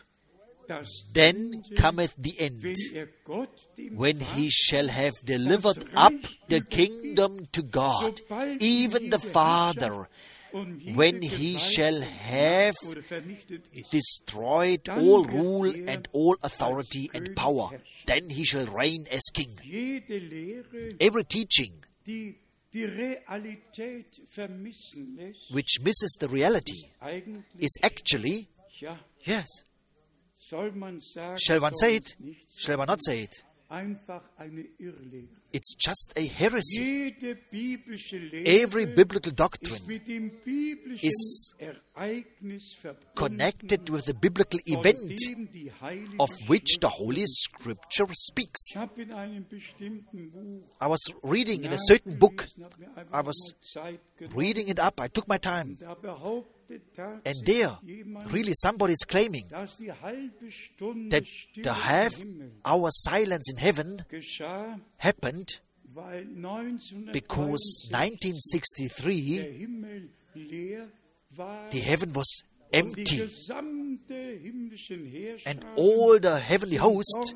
then cometh the end, when he shall have delivered up the kingdom to God, even the Father, when he shall have destroyed all rule and all authority and power, then he shall reign as king. Every teaching which misses the reality is actually, yes, shall one say it? Shall one not say it? It's just a heresy. Every biblical doctrine is connected with the biblical event of which the Holy Scripture speaks. I was reading in a certain book. I was reading it up. I took my time. And there, really somebody is claiming that the half-hour silence in heaven happened because 1963 the heaven was empty and all the heavenly host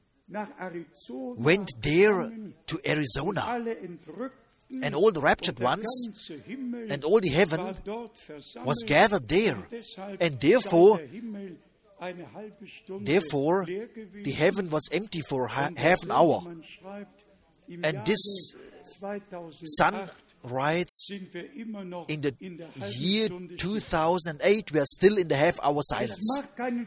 went there to Arizona. And all the raptured ones and all the heaven was gathered there. And therefore, Therefore, the heaven was empty for half an hour. And this son writes, in the year 2008, we are still in the half-hour silence.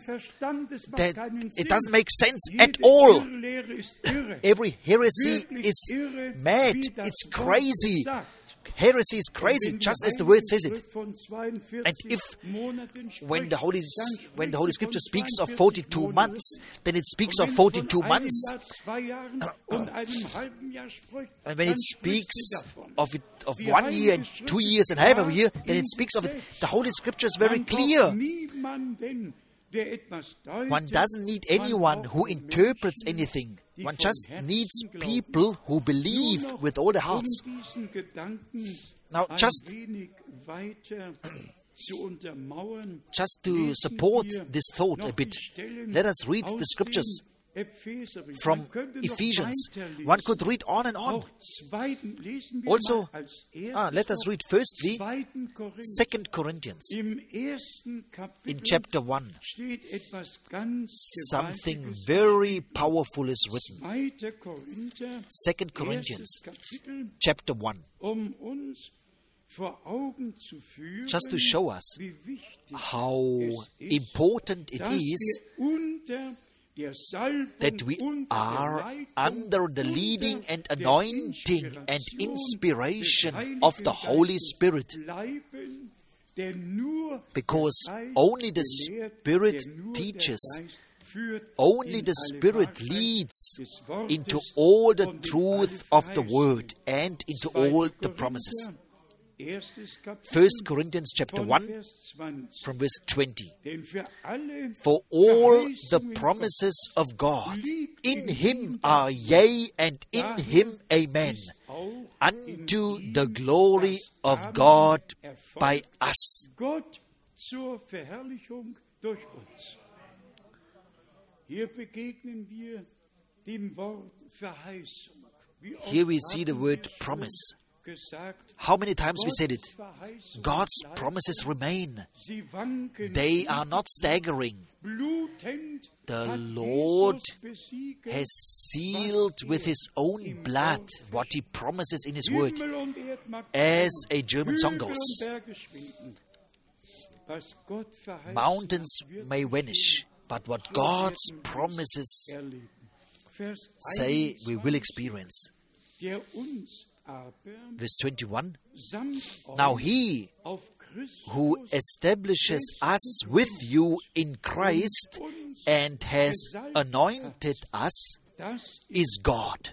It doesn't make sense at all. Every heresy is mad. It's crazy. Heresy is crazy, just as the word says it. And if, when the Holy Scripture speaks of 42 months, then it speaks of 42 months. And when it speaks of 1 year and 2 years and half a year, then it speaks of it. The Holy Scripture is very clear. One doesn't need anyone who interprets anything. One just needs people who believe with all their hearts. Now, just to support this thought a bit, let us read the scriptures from Ephesians. One could read on and on. Also, let us read firstly 2 Corinthians. In chapter 1, something very powerful is written. 2 Corinthians, chapter 1. Just to show us how important it is that we are under the leading and anointing and inspiration of the Holy Spirit. Because only the Spirit teaches, only the Spirit leads into all the truth of the Word and into all the promises. 1 Corinthians chapter 1 from verse 20. For all the promises of God in Him are yea, and in Him amen, unto the glory of God by us. Here we see the word promise. How many times we said it? God's promises remain. They are not staggering. The Lord has sealed with His own blood what He promises in His Word. As a German song goes, mountains may vanish, but what God's promises say we will experience. Verse 21, now He who establishes us with you in Christ and has anointed us is God,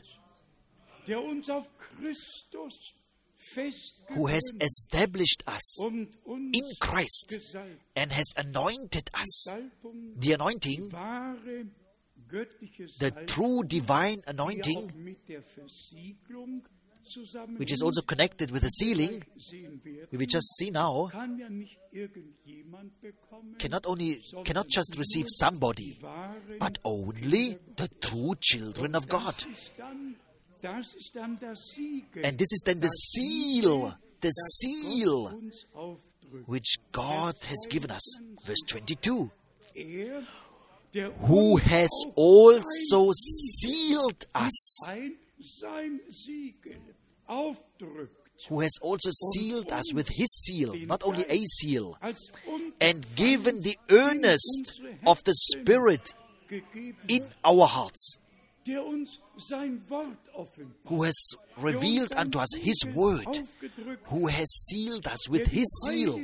who has established us in Christ and has anointed us. The anointing, the true divine anointing, which is also connected with the sealing, we will just see now, cannot just receive somebody, but only the true children of God. And this is then the seal which God has given us. Verse 22. Who has also sealed us. Who has also sealed us with His seal, not only a seal, and given the earnest of the Spirit in our hearts, who has revealed unto us His Word, who has sealed us with His seal,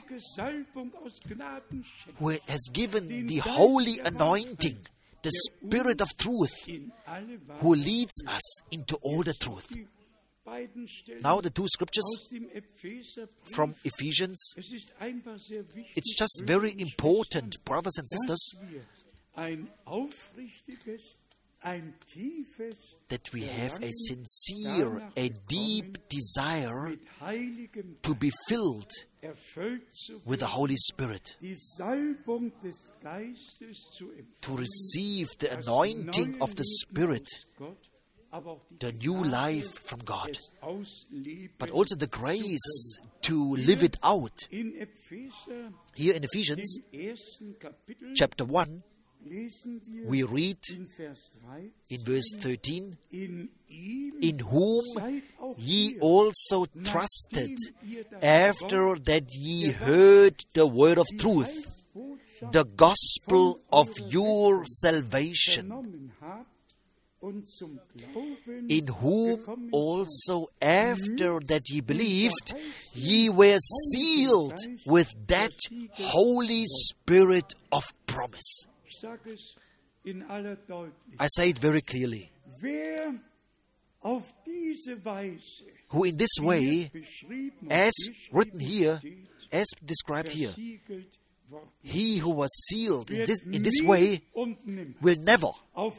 who has given the holy anointing, the Spirit of truth, who leads us into all the truth. Now the two scriptures from Ephesians, it's just very important, brothers and sisters, that we have a sincere, a deep desire to be filled with the Holy Spirit, to receive the anointing of the Spirit, the new life from God, but also the grace to live it out. Here in Ephesians, chapter 1, we read in verse 13, in whom ye also trusted, after that ye heard the word of truth, the gospel of your salvation, in whom also after that ye believed, ye were sealed with that Holy Spirit of promise. I say it very clearly. Who in this way, as written here, as described here, he who was sealed in this way will never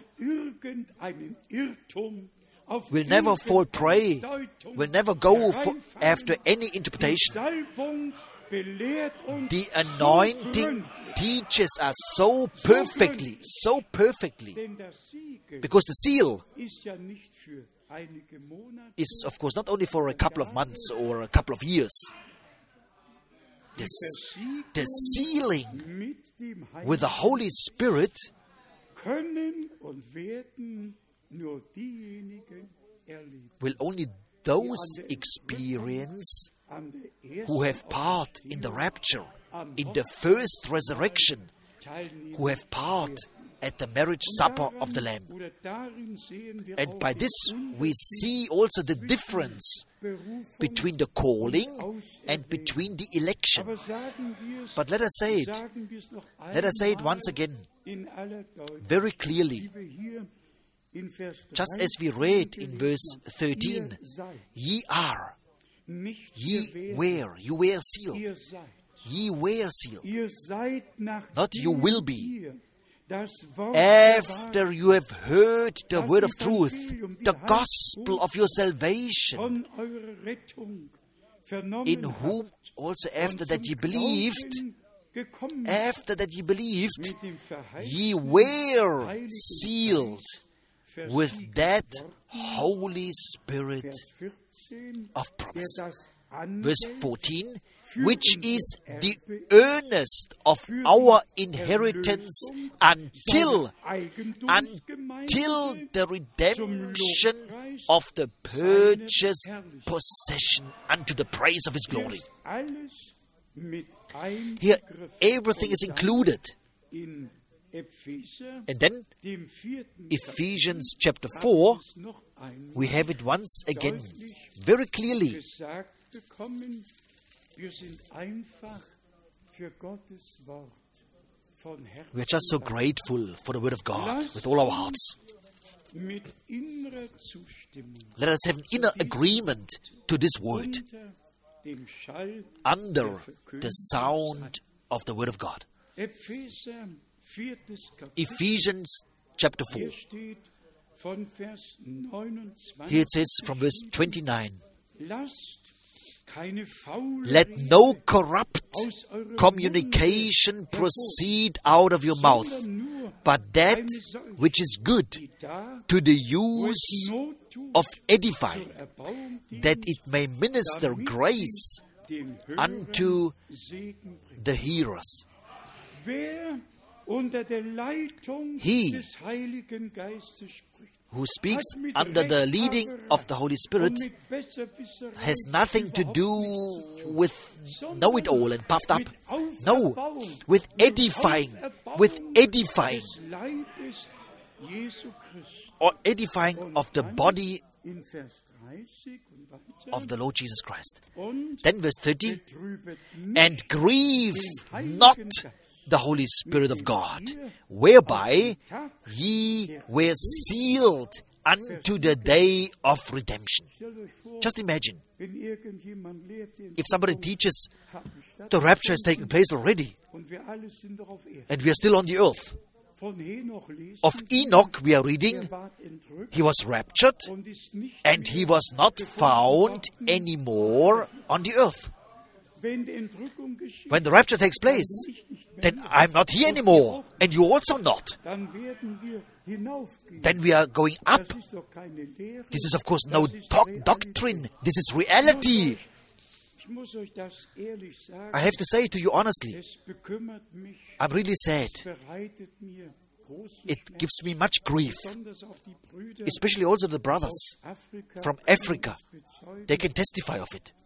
fall prey, will never go after any interpretation. The anointing teaches us so perfectly, because the seal is, of course, not only for a couple of months or a couple of years. The sealing with the Holy Spirit will only those experience who have part in the rapture, in the first resurrection, who have part at the marriage supper of the Lamb. And by this we see also the difference between the calling and between the election. But let us say it once again, very clearly, just as we read in verse 13, ye are, ye were, you were sealed. Ye were sealed. Not you will be. After you have heard the word of truth, the gospel of your salvation, in whom also after that ye believed, ye were sealed with that Holy Spirit of promise. Verse 14, which is the earnest of our inheritance until the redemption of the purchased possession unto the praise of His glory. Here, everything is included. And then, Ephesians chapter 4, we have it once again, very clearly. We are just so grateful for the Word of God with all our hearts. Let us have an inner agreement to this Word under the sound of the Word of God. Ephesians chapter 4. Here it says from verse 29, let no corrupt communication proceed out of your mouth, but that which is good to the use of edifying, that it may minister grace unto the hearers. He who speaks under the leading of the Holy Spirit has nothing to do with know-it-all and puffed up. No, with edifying, or edifying of the body of the Lord Jesus Christ. Then verse 30, and grieve not the Holy Spirit of God, whereby ye were sealed unto the day of redemption. Just imagine, if somebody teaches the rapture has taken place already, and we are still on the earth. Of Enoch we are reading, he was raptured, and he was not found anymore on the earth. When the rapture takes place, then I'm not here anymore, and you also not. Then we are going up. This is, of course, no doctrine. This is reality. I have to say to you honestly, I'm really sad. it gives me much grief, especially also the brothers from Africa. They can testify of it.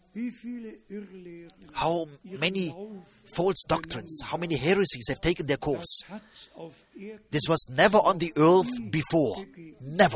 How many false doctrines, how many heresies have taken their course. This was never on the earth before. Never.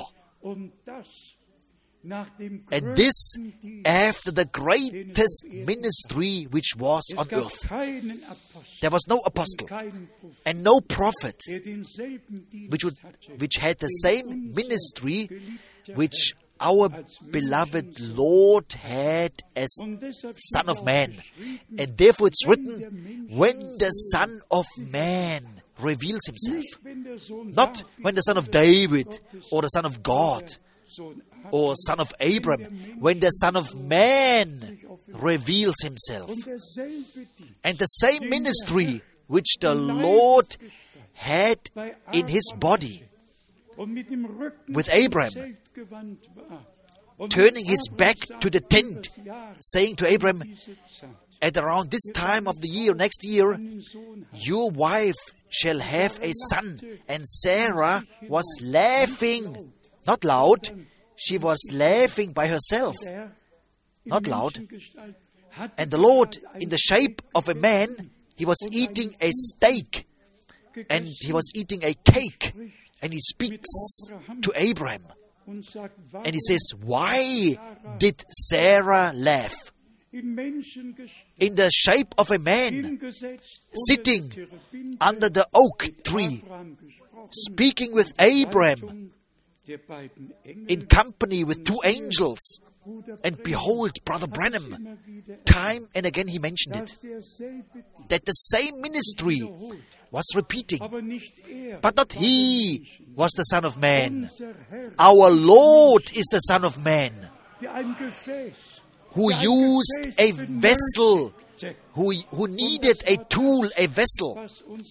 And this after the greatest ministry which was on earth. There was no apostle and no prophet which had the same ministry which our beloved Lord had as Son of Man. And therefore it's written, when the Son of Man reveals himself. Not when the Son of David or the Son of God or Son of Abraham. When the Son of Man reveals himself. And the same ministry which the Lord had in his body with Abraham, turning his back to the tent, saying to Abraham, at around this time of the year, next year, your wife shall have a son. And Sarah was laughing, not loud, she was laughing by herself, not loud. And the Lord, in the shape of a man, he was eating a steak, and he was eating a cake. And he speaks to Abraham. And he says, why did Sarah laugh? In the shape of a man, sitting under the oak tree, speaking with Abraham, in company with two angels. And behold, Brother Branham, time and again he mentioned it, that the same ministry was repeating. But not he was the Son of Man. Our Lord is the Son of Man, who used a vessel, who needed a tool, a vessel.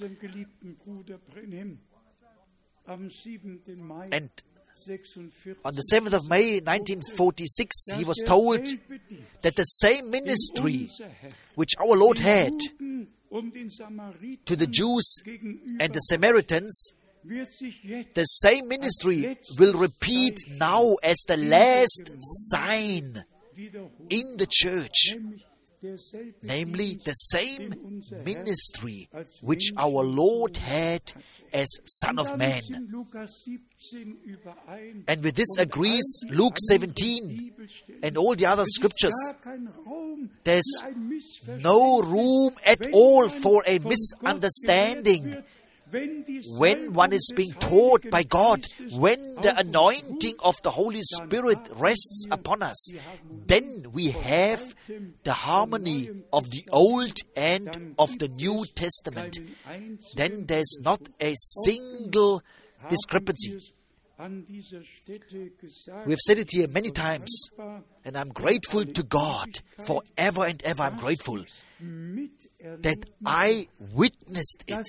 And on the 7th of May 1946, he was told that the same ministry which our Lord had to the Jews and the Samaritans, the same ministry will repeat now as the last sign in the church. Namely, the same ministry which our Lord had as Son of Man. And with this agrees Luke 17 and all the other scriptures. There's no room at all for a misunderstanding. When one is being taught by God, when the anointing of the Holy Spirit rests upon us, then we have the harmony of the Old and of the New Testament. Then there's not a single discrepancy. We have said it here many times, and I'm grateful to God, forever and ever I'm grateful, that I witnessed it,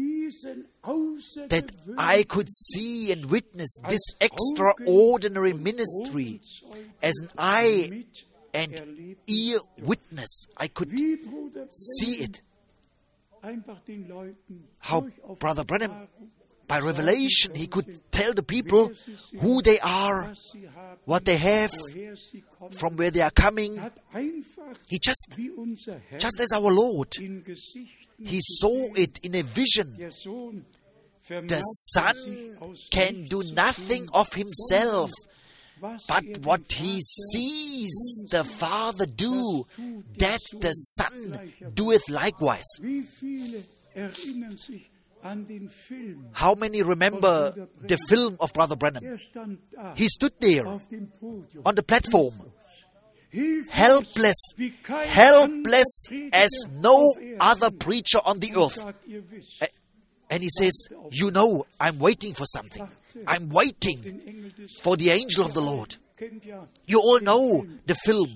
that I could see and witness this extraordinary ministry as an eye and ear witness. I could see it. How Brother Branham, by revelation, he could tell the people who they are, what they have, from where they are coming. He just as our Lord, he saw it in a vision. The Son can do nothing of himself, but what he sees the Father do, that the Son doeth likewise. How many remember the film of Brother Branham? He stood there on the platform, helpless as no other preacher on the earth. And he says, you know, I'm waiting for something. I'm waiting for the angel of the Lord. You all know the film.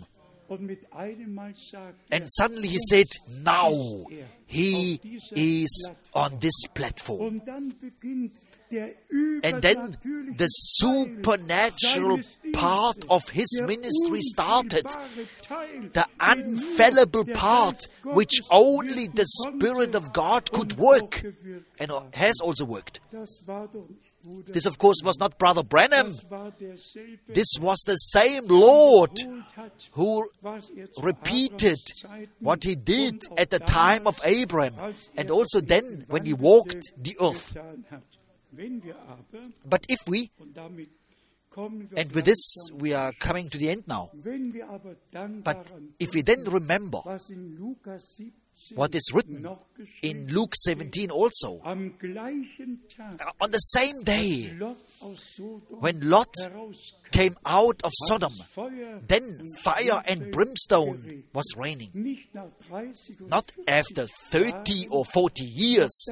And suddenly he said, now he is on this platform. And then the supernatural part of his ministry started. The unfallible part which only the Spirit of God could work and has also worked. This, of course, was not Brother Branham. This was the same Lord who repeated what he did at the time of Abraham and also then when he walked the earth. But if we, and with this we are coming to the end now, but if we then remember what is written in Luke 17 also, on the same day when Lot came out of Sodom, then fire and brimstone was raining. Not after 30 or 40 years.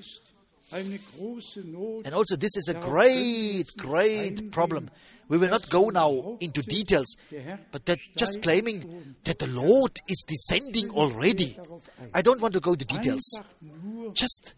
And also this is a great problem. We will not go now into details, but that just claiming that the Lord is descending already. I don't want to go into details. Just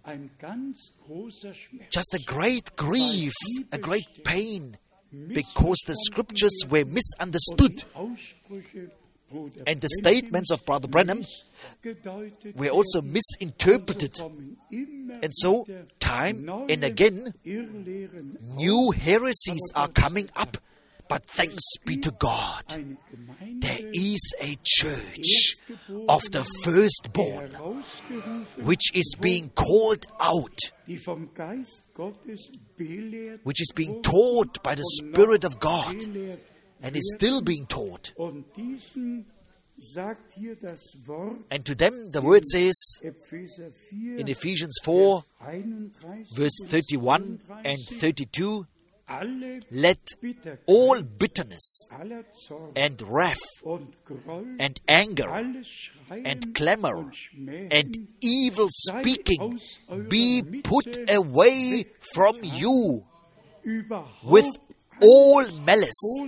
a great grief, a great pain, because the scriptures were misunderstood. And the statements of Brother Branham were also misinterpreted. And so, time and again, new heresies are coming up. But thanks be to God, there is a church of the firstborn, which is being called out, which is being taught by the Spirit of God, and is still being taught. And to them the word says in Ephesians 4, verse 31 and 32, let all bitterness and wrath and anger and clamor and evil speaking be put away from you with all malice.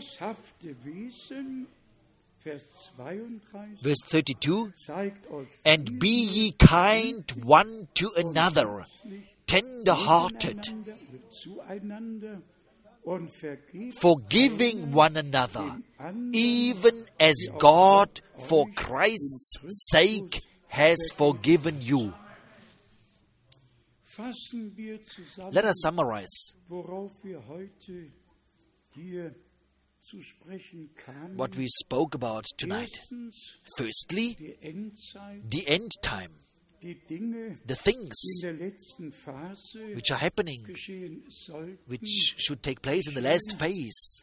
Verse 32, and be ye kind one to another, tender-hearted, forgiving one another, even as God for Christ's sake has forgiven you. Let us summarize what we spoke about tonight. Firstly, the end time. The things which are happening, which should take place in the last phase,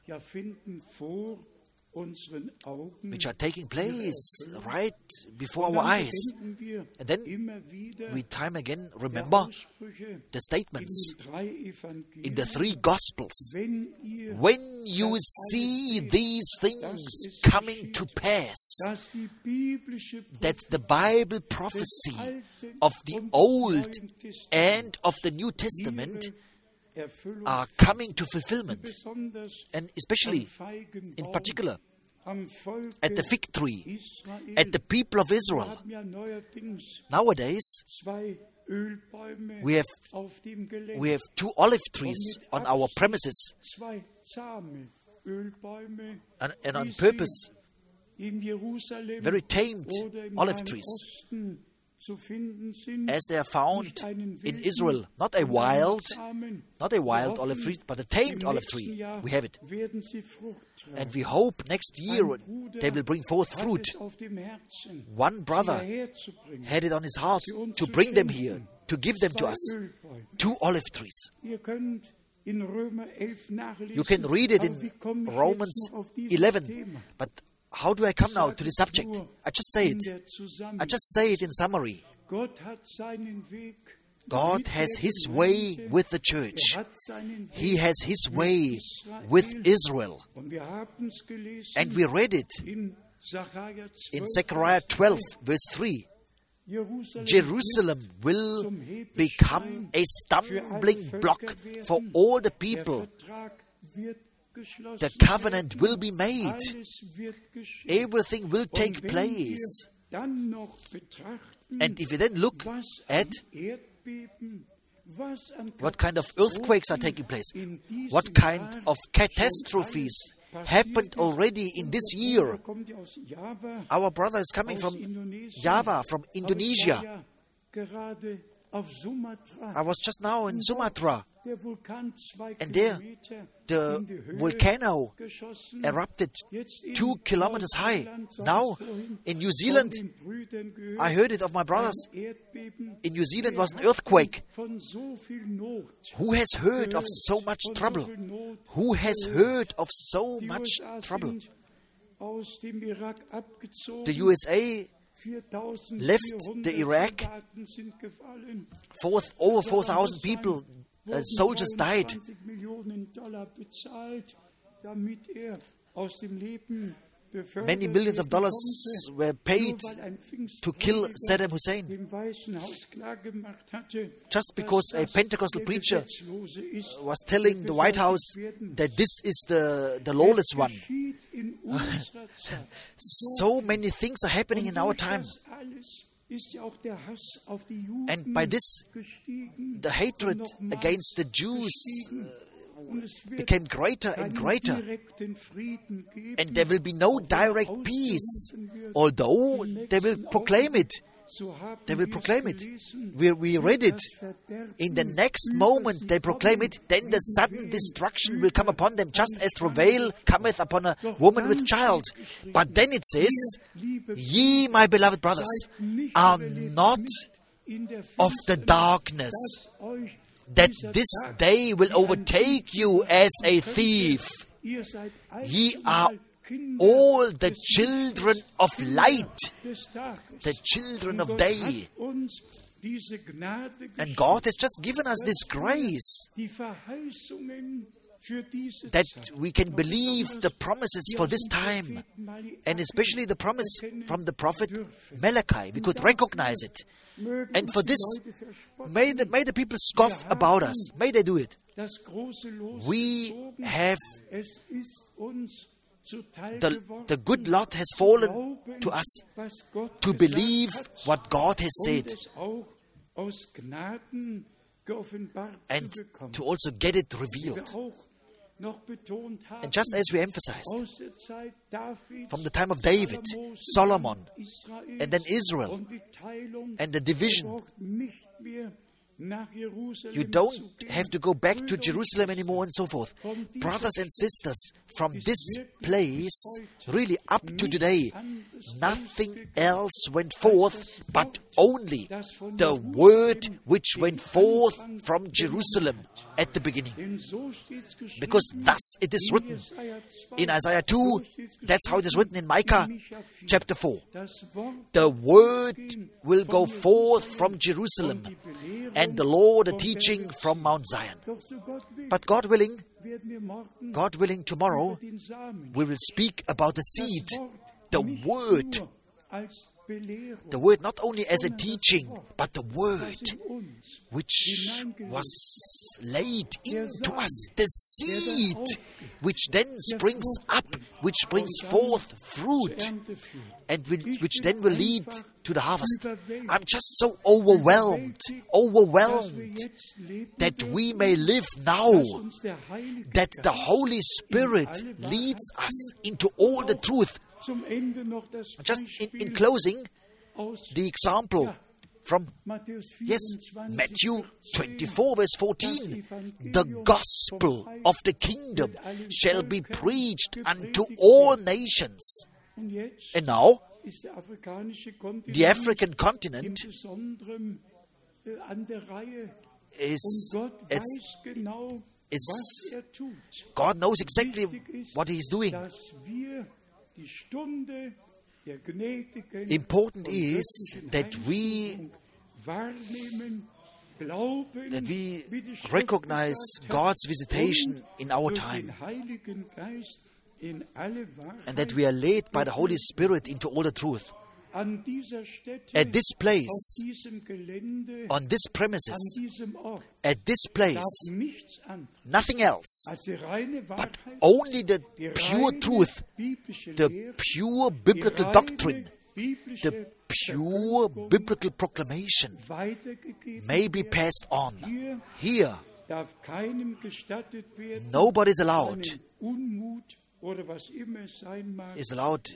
which are taking place right before our eyes. And then we time again remember the statements in the three Gospels. When you see these things coming to pass, that the Bible prophecy of the Old and of the New Testament are coming to fulfillment, and especially, in particular, at the fig tree, at the people of Israel. Nowadays, we have 2 olive trees on our premises, and on purpose, very tamed olive trees, as they are found in Israel. Not a wild olive tree, but a tamed olive tree. We have it. And we hope next year they will bring forth fruit. One brother had it on his heart to bring them here, to give them to us. 2 olive trees. You can read it in Romans 11, but how do I come now to the subject? I just say it in summary. God has His way with the church. He has His way with Israel. And we read it in Zechariah 12, verse 3. Jerusalem will become a stumbling block for all the people. The covenant will be made. Everything will take place. And if you then look at what kind of earthquakes are taking place, what kind of catastrophes happened already in this year. Our brother is coming from Java, from Indonesia. I was just now in Sumatra, and there the volcano erupted 2 kilometers high. Now, in New Zealand, I heard it of my brothers, in New Zealand was an earthquake. Who has heard of so much trouble? Who has heard of so much trouble? The USA left the Iraq. Over 4,000 people, soldiers died. Many millions of dollars were paid to kill Saddam Hussein. Just because a Pentecostal preacher was telling the White House that this is the lawless one. So many things are happening in our time. And by this, the hatred against the Jews became greater and greater. And there will be no direct peace, although they will proclaim it. They will proclaim it. We read it. In the next moment they proclaim it, then the sudden destruction will come upon them, just as travail cometh upon a woman with child. But then it says, ye, my beloved brothers, are not of the darkness, that this day will overtake you as a thief. Ye are all the children of light, the children of day. And God has just given us this grace that we can believe the promises for this time, and especially the promise from the prophet Malachi. We could recognize it. And for this, may the people scoff about us. May they do it. We have the good lot has fallen to us to believe what God has said and to also get it revealed. And just as we emphasized, from the time of David, Solomon, and then Israel, and the division, you don't have to go back to Jerusalem anymore and so forth. Brothers and sisters, from this place, really up to today, nothing else went forth but only the word which went forth from Jerusalem at the beginning. Because thus it is written in Isaiah 2, that's how it is written in Micah chapter 4. The word will go forth from Jerusalem, and the law, the teaching from Mount Zion. But God willing, tomorrow we will speak about the seed, the word. The word not only as a teaching, but the word which was laid into us, the seed which then springs up, which brings forth fruit, and which then will lead to the harvest. I'm just so overwhelmed that we may live now, that the Holy Spirit leads us into all the truth. Just in closing, the example from, Matthew 24 verse 14. The gospel of the kingdom shall be preached unto all nations. And now, the African continent God knows exactly what He is doing. Important is that we recognize God's visitation in our time, and that we are led by the Holy Spirit into all the truth. At this place, on this premises, at this place, nothing else, but only the pure truth, the pure biblical doctrine, the pure biblical proclamation may be passed on. Here, nobody is allowed is allowed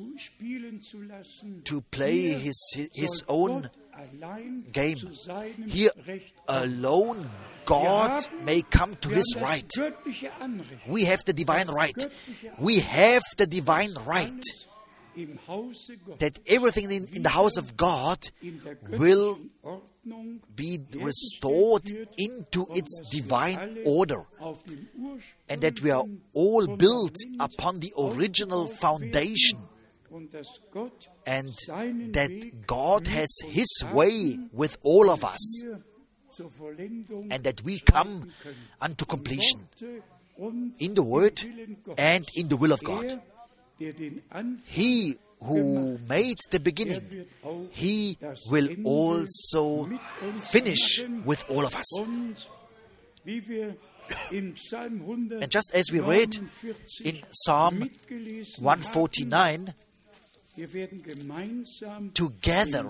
to play his own game. Here alone God may come to his right. We have the divine right. We have the divine right that everything in the house of God will be restored into its divine order, and that we are all built upon the original foundation, and that God has His way with all of us, and that we come unto completion in the Word and in the will of God. He who made the beginning, He will also finish with all of us. And just as we read in Psalm 149, together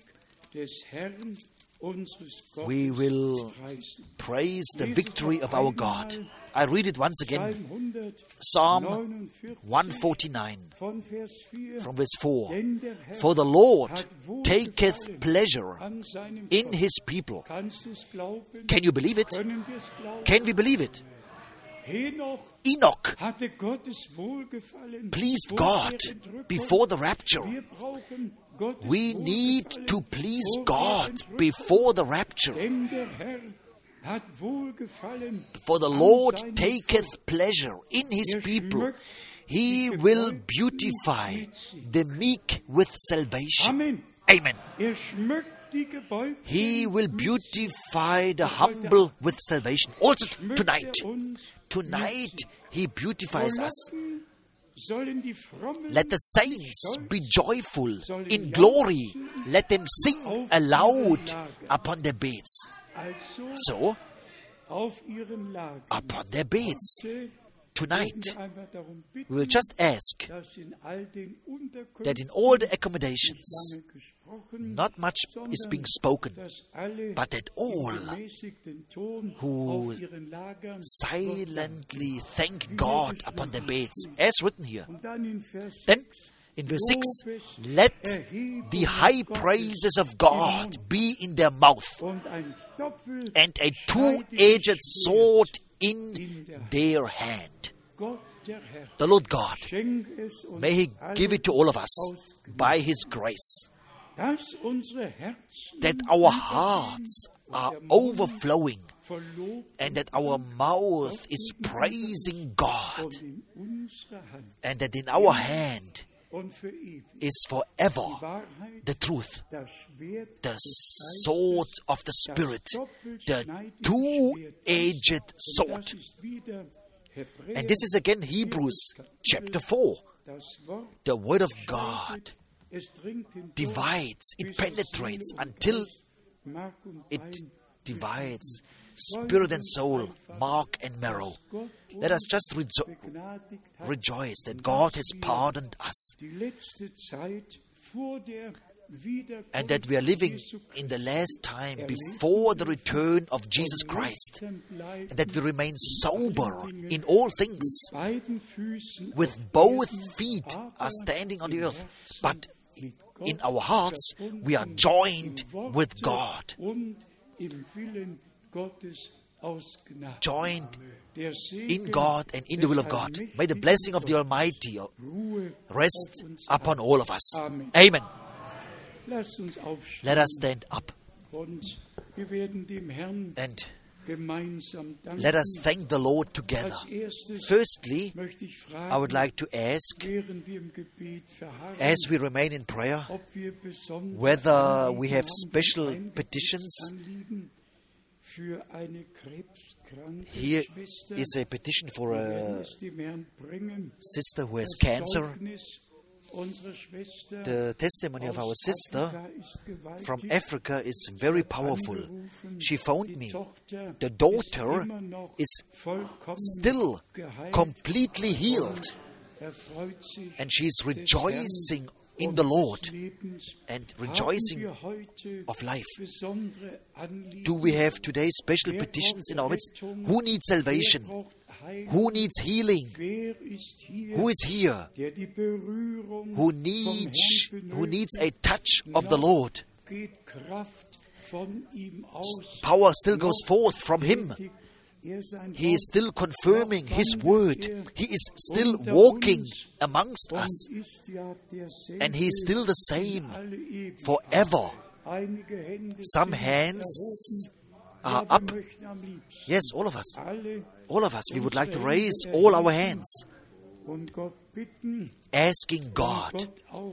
we will praise the victory of our God. I read it once again. Psalm 149 from verse 4. For the Lord taketh pleasure in His people. Can you believe it? Can we believe it? Enoch pleased God before the rapture. We need to please God before the rapture. For the Lord taketh pleasure in His people. He will beautify the meek with salvation. Amen. He will beautify the humble with salvation. Also tonight. Tonight He beautifies us. Let the saints be joyful in glory. Let them sing aloud upon their beds. So, upon their beds, tonight, we will just ask that in all the accommodations, not much is being spoken, but that all who silently thank God upon their beds, as written here. Then, in verse 6, let the high praises of God be in their mouth, and a two-edged sword in their hand. The Lord God, may He give it to all of us by His grace, that our hearts are overflowing, and that our mouth is praising God, and that in our hand is forever the truth, the sword of the Spirit, the two-edged sword. And this is again Hebrews chapter 4. The Word of God divides, it penetrates until it divides spirit and soul, mark and marrow. Let us just rejoice that God has pardoned us, and that we are living in the last time before the return of Jesus Christ, and that we remain sober in all things, with both feet are standing on the earth, but in our hearts we are joined with God, joined in God and in the will of God. May the blessing of the Almighty rest upon all of us. Amen. Let us stand up and let us thank the Lord together. Firstly, I would like to ask, as we remain in prayer, whether we have special petitions. Here is a petition for a sister who has cancer. The testimony of our sister from Africa is very powerful. She phoned me. The daughter is still completely healed, and she is rejoicing in the Lord and rejoicing of life. Do we have today special petitions in our midst? Who needs salvation? Who needs healing? Who is here der die Berührung who vom needs Herrn a touch of the Lord? geht Kraft von ihm aus. Power still goes forth from Him. Sein He is still confirming His word. He is still walking amongst us. And He is still the same forever. Some hands are up. Yes, all of us. All of us. We would like to raise all our hands, asking God,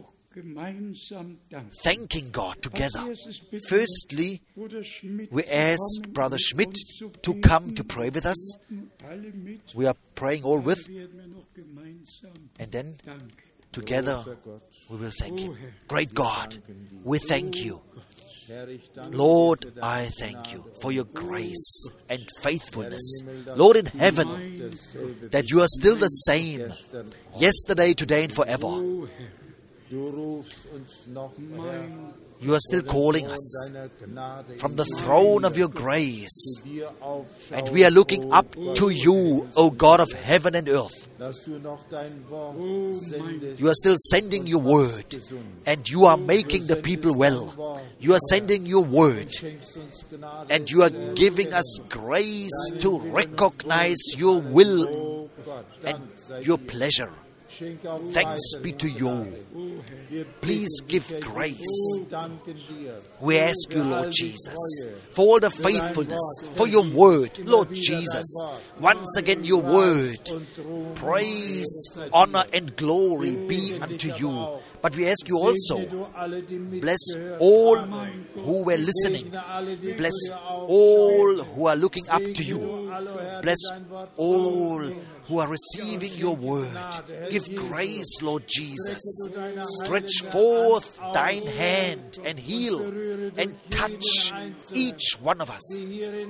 thanking God together. Firstly, we ask Brother Schmidt to come to pray with us. We are praying all with. And then, together, we will thank Him. Great God, we thank You. Lord, I thank You for Your grace and faithfulness. Lord in heaven, that You are still the same, yesterday, today, and forever. You are still calling us from the throne of Your grace. And we are looking up to You, O God of heaven and earth. You are still sending Your word. And You are making the people well. You are sending Your word. And You are giving us grace to recognize Your will and Your pleasure. Thanks be to You. Please give grace. We ask You, Lord Jesus, for all the faithfulness, for Your word, Lord Jesus. Once again, Your word. Praise, honor, and glory be unto You. But we ask You also, bless all who were listening. Bless all who are looking up to You. Bless all who are receiving Your word. Give grace, Lord Jesus. Stretch forth Thine hand and heal and touch each one of us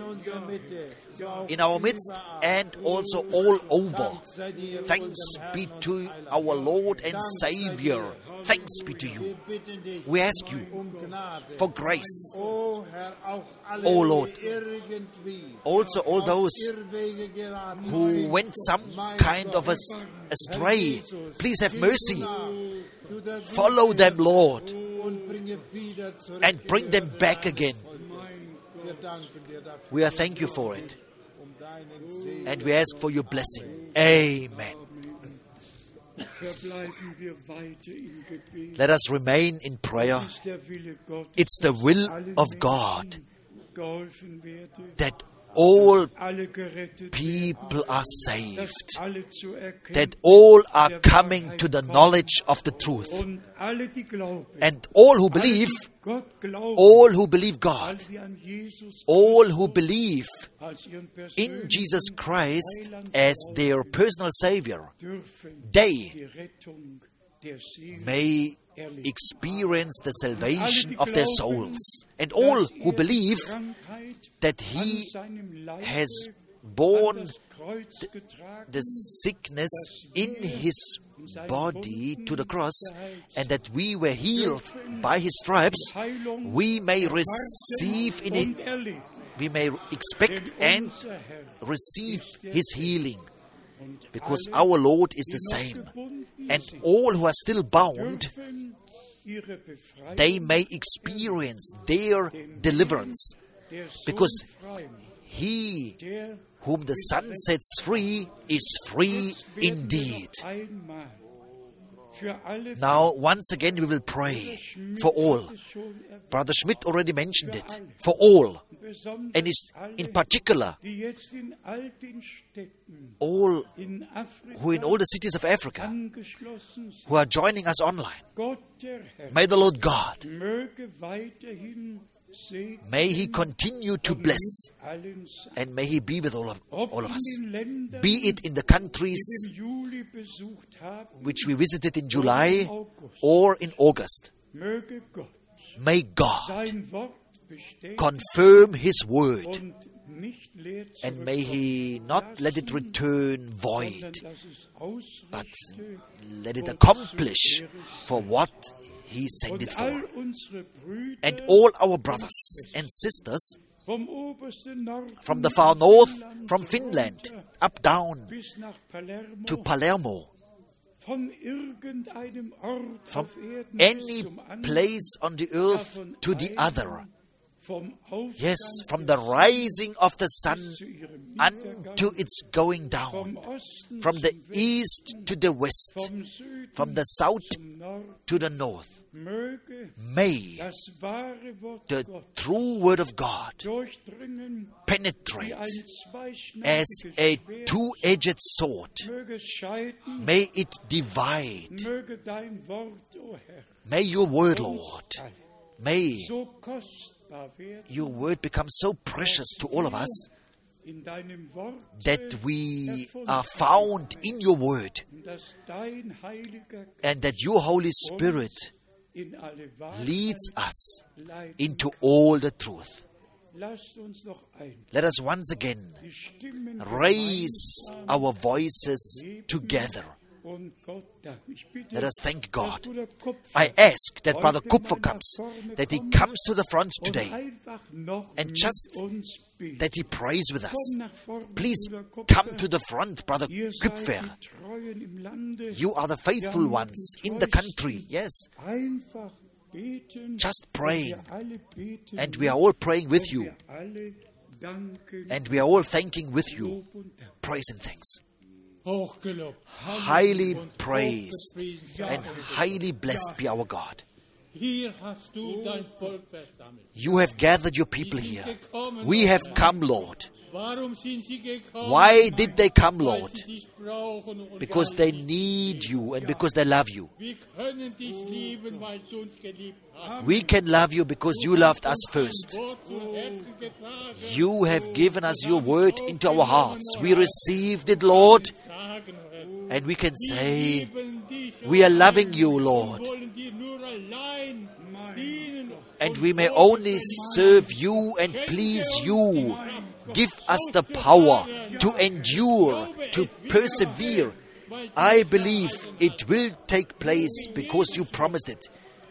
in our midst and also all over. Thanks be to our Lord and Savior. Thanks be to You. We ask You for grace. Oh Lord, also all those who went some kind of astray, please have mercy. Follow them, Lord, and bring them back again. We are thank You for it. And we ask for Your blessing. Amen. Let us remain in prayer. It's the will of God that all people are saved, that all are coming to the knowledge of the truth. And all who believe God, all who believe in Jesus Christ as their personal Savior, they may experience the salvation of their souls. And all who believe that He has borne the sickness in His body to the cross, and that we were healed by His stripes, we may receive in it, we may expect and receive His healing, because our Lord is the same. And all who are still bound, they may experience their deliverance, because He whom the Son sets free is free indeed. Now, once again, we will pray for all. Brother Schmidt already mentioned it. For all. And in particular, all who in all the cities of Africa who are joining us online. May the Lord God, may He continue to bless, and may He be with all of us. Be it in the countries which we visited in July or in August. May God confirm His word, and may He not let it return void, but let it accomplish for what He sent it for. And all our brothers and sisters from the far north, from Finland, up down to Palermo, from any place on the earth to the other. Yes, from the rising of the sun unto its going down, from the east to the west, from the south to the north. May the true word of God penetrate as a two-edged sword. May it divide. May your word, Lord, may your word become so precious to all of us that we are found in your word, and that your Holy Spirit leads us into all the truth. Let us once again raise our voices together. Let us thank God. I ask that Brother Kupfer comes, that he comes to the front today, and just that he prays with us. Please come to the front, Brother Kupfer. You are the faithful ones in the country, yes. Just praying, and we are all praying with you, and we are all thanking with you. Praise and thanks. Highly praised and highly blessed be our God. You have gathered your people here. We have come, Lord. Why did they come, Lord? Because they need you and because they love you. We can love you because you loved us first. You have given us your word into our hearts. We received it, Lord, and we can say, we are loving you, Lord. And we may only serve you and please you. Give us the power to endure, to persevere. I believe it will take place because you promised it.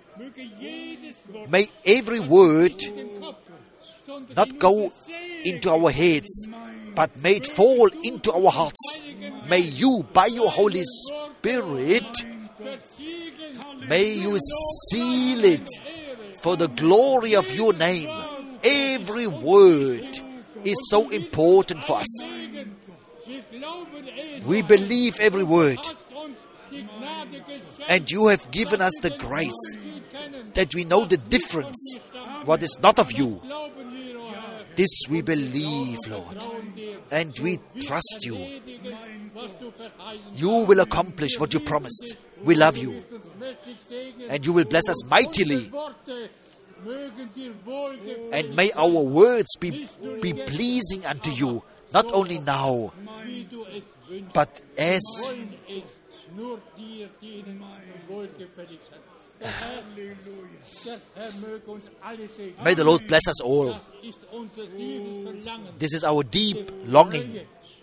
May every word not go into our heads, but may it fall into our hearts. May you, by your Holy Spirit, may you seal it for the glory of your name. Every word is so important for us. We believe every word, and you have given us the grace that we know the difference, what is not of you. This we believe, Lord, and we trust you. You will accomplish what you promised. We love you, and you will bless us mightily. And may our words be pleasing unto you, not only now, but as may the Lord bless us all. This is our deep longing,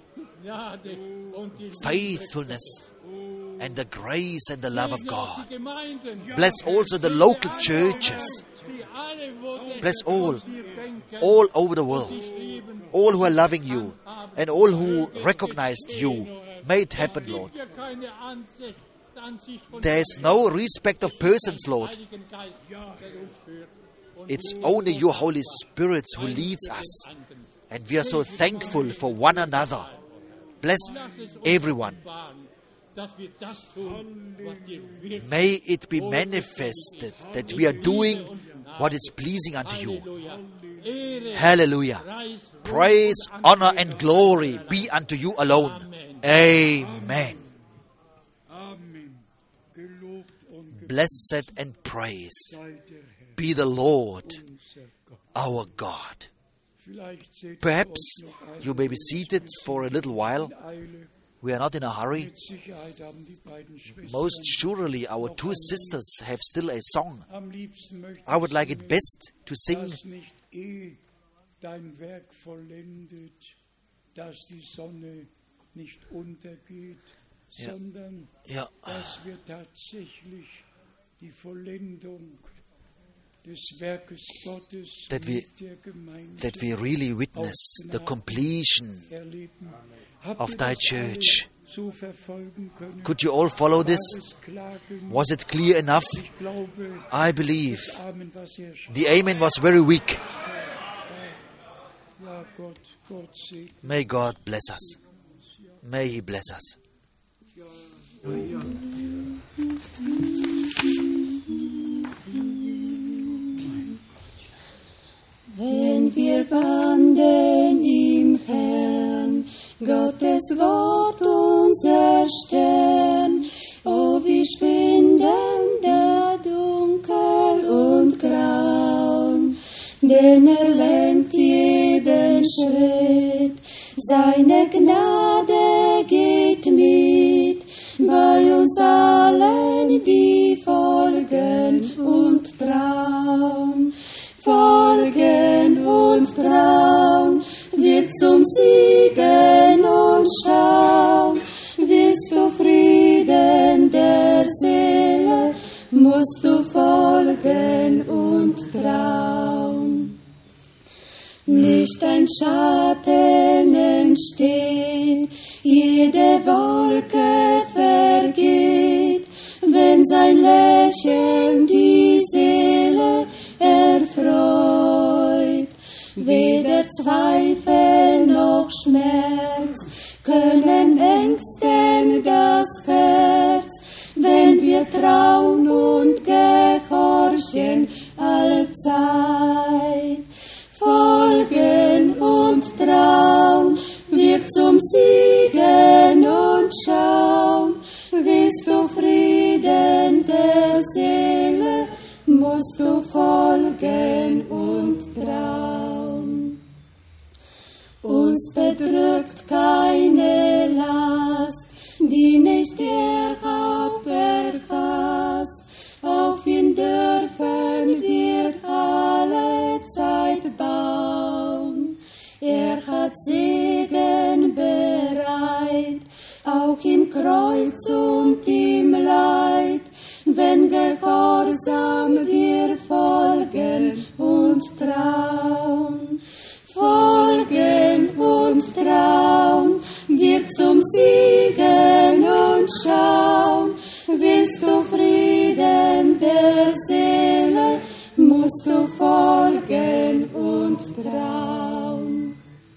faithfulness, and the grace and the love of God. Bless also the local churches. Bless all over the world, all who are loving you, and all who recognized you. May it happen, Lord. There is no respect of persons, Lord. It's only your Holy Spirit who leads us, and we are so thankful for one another. Bless everyone. May it be manifested that we are doing what is pleasing unto you. Hallelujah. Praise, honor, and glory be unto you alone. Amen. Blessed and praised be the Lord our God. Perhaps you may be seated for a little while. We are not in a hurry. Most surely our two sisters have still a song. I would like it best to sing that we really witness the completion of thy church. Could you all follow this? Was it clear enough? I believe the amen was very weak. May God bless us. May He bless us. Wenn wir wandeln im Herrn, Gottes Wort unser Stern, oh wie schwindend da dunkel und grau, denn lenkt jeden Schritt, seine Gnade geht mit, bei uns allen, die folgen und trauen. Folgen und trauen, wird zum Siegen und schauen, willst du Frieden der Seele, musst du folgen und trauen. Nicht ein Schatten entsteht, jede Wolke vergeht, wenn sein Lächeln die Seele erfreut. Weder Zweifel noch Schmerz können ängsten das Herz, wenn wir trauen und gehorchen allzeit. Folgen und trauen, wird zum Siegen und schauen, willst du Frieden der Seele, musst du folgen und trauen. Uns bedrückt keine Last, die nicht der Haupt erfasst. Auf ihn dürfen wir alle Zeit bauen. Er hat Segen bereit, auch im Kreuz und im Leid. Wenn gehorsam wir folgen und trauen, folgen und trauen, wir zum Siegen und schauen, willst du Frieden der Seele, musst du folgen und trauen.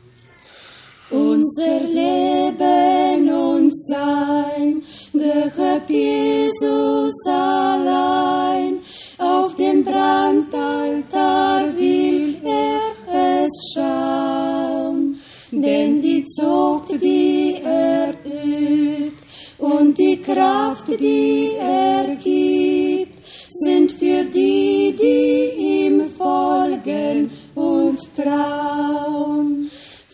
Unser Leben und Sein gehört Jesus allein, auf dem Brandaltar will er es schauen, denn die Zucht, die er übt und die Kraft, die er gibt, sind für die, die ihm folgen und trauen.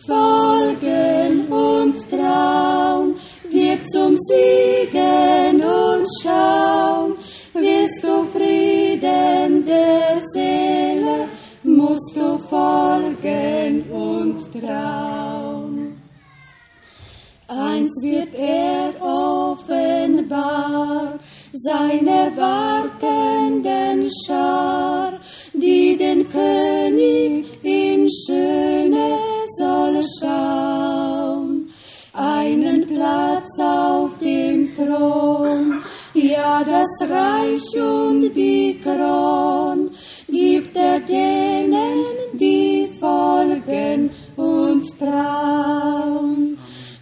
Folgen und trauen, wird zum Siegen und schauen, willst du Frieden der Seele, musst du folgen und trauen. Einst wird er offenbar seiner wartenden Schar, die den König in Schöne soll schauen, einen Platz auf dem Thron, ja das Reich und die Kron, gibt er denen, die folgen und trauen.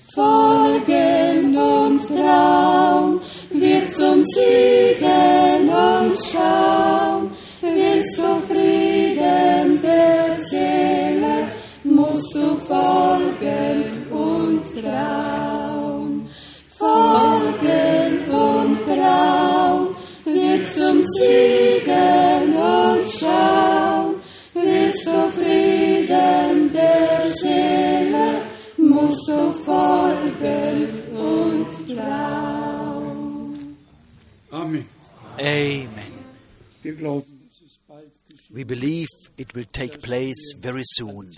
Folgen und trauen, wird zum Siegen und schauen, willst du Frieden der Seele, musst du folgen und trauen. Folgen und trauen, wird zum Siegen und schauen, willst du Frieden der Seele, musst du folgen und trauen. Amen. Amen. Wir glauben, dass es bald geschieht. We believe it will take place very soon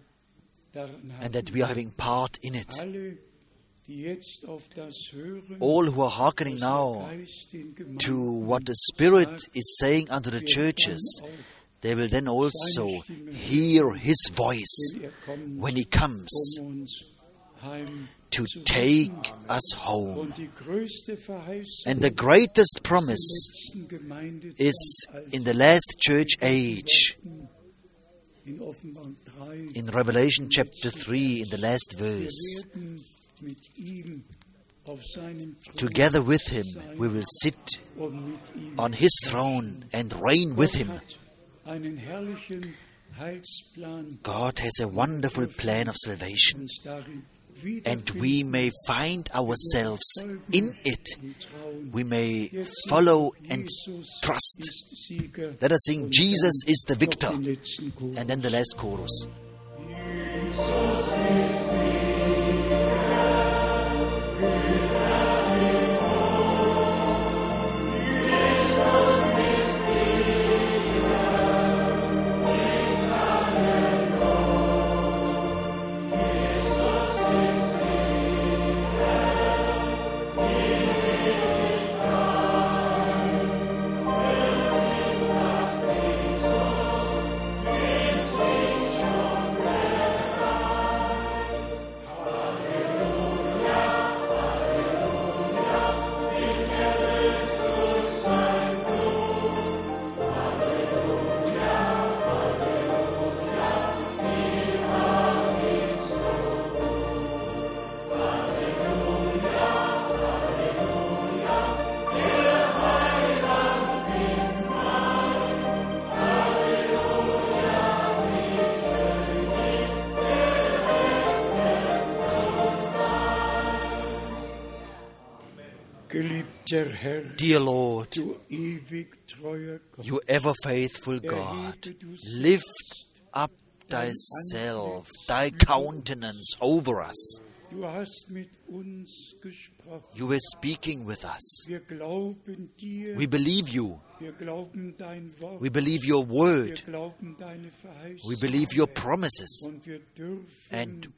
and that we are having part in it. Alle, die jetzt auf das hören, All who are hearkening now to what the Spirit is saying unto the churches, they will then also hear His voice when He comes to take us home. Und die größte Verheißung And the greatest promise letzten Gemeinde is in the last church age, in Offenbarung 3. in Revelation chapter 3, in the last verse. werden mit ihm auf seinem Thron Together with him, we will sit und mit ihm on his throne and reign with him. hat einen herrlichen Heilsplan God has a wonderful plan of salvation, uns darin and we may find ourselves in it. wiederfinden. We may follow and trust. Ist Sieger. Let us sing, Jesus is the victor. Den letzten Chor. And then the last chorus. Geliebter Herr, Dear Lord, du ewig treuer Gott, you ever faithful God, lift up thyself, thy countenance over us. du hast mit uns gesprochen. You were speaking with us. Wir glauben dir, We believe you. wir glauben dein Wort, We believe your wir word. glauben deine Verheißung We believe your promises. und wir dürfen And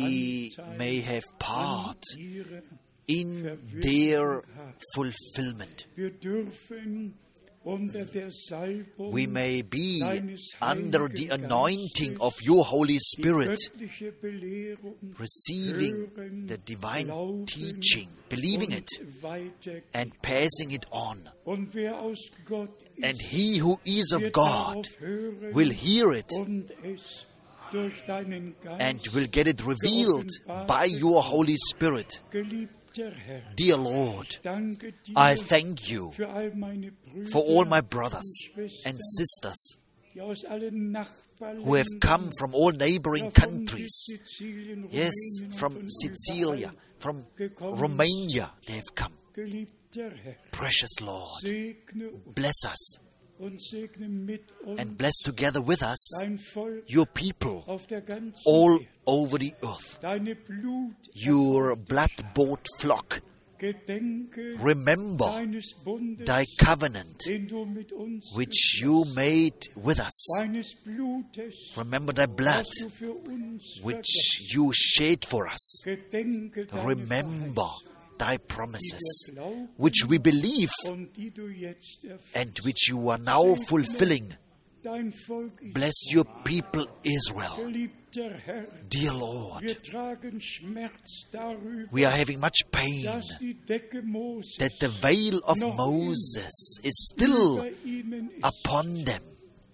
we Anteil may have part an ihrer in their fulfillment. Wir dürfen unter der Salbung We may be deines under the Heiligen anointing Geistes of your Holy die Spirit, göttliche Belehrung receiving hören, the divine glauben teaching, believing und it, weitergeben. and passing it on. Und wer aus Gott ist, And he who is of wird God darauf hören will hear it und es durch deinen Geist, and will get it revealed by your Holy Spirit. geliebter Herr, Dear Lord, danke dir I thank you für all meine Brüder for all my brothers und and Schwestern, sisters die aus allen who have come from all neighboring countries. Sizilien, Yes, Rumänien from und Sicilia, from gekommen. Romania they have come. Geliebter Herr, Precious Lord, segne uns bless us und segne mit uns and bless together with us dein Volk your people auf der ganzen all Erde. over the earth, Deine Blut, your blood-bought flock. Gedenke Remember deines Bundes, thy covenant den du mit uns which you made with us. deines Blutes, Remember thy blood das du für uns which you shed for us. Gedenke deine Remember Verheißung, thy die promises wir glauben which we believe und die du jetzt erfüllst. and which you are now fulfilling. Dein Volk ist Bless your people Israel. geliebter Herr. Dear Lord, Wir tragen Schmerz darüber, we are having much pain dass die Decke Moses that the veil of Moses is still über ihnen ist. upon them.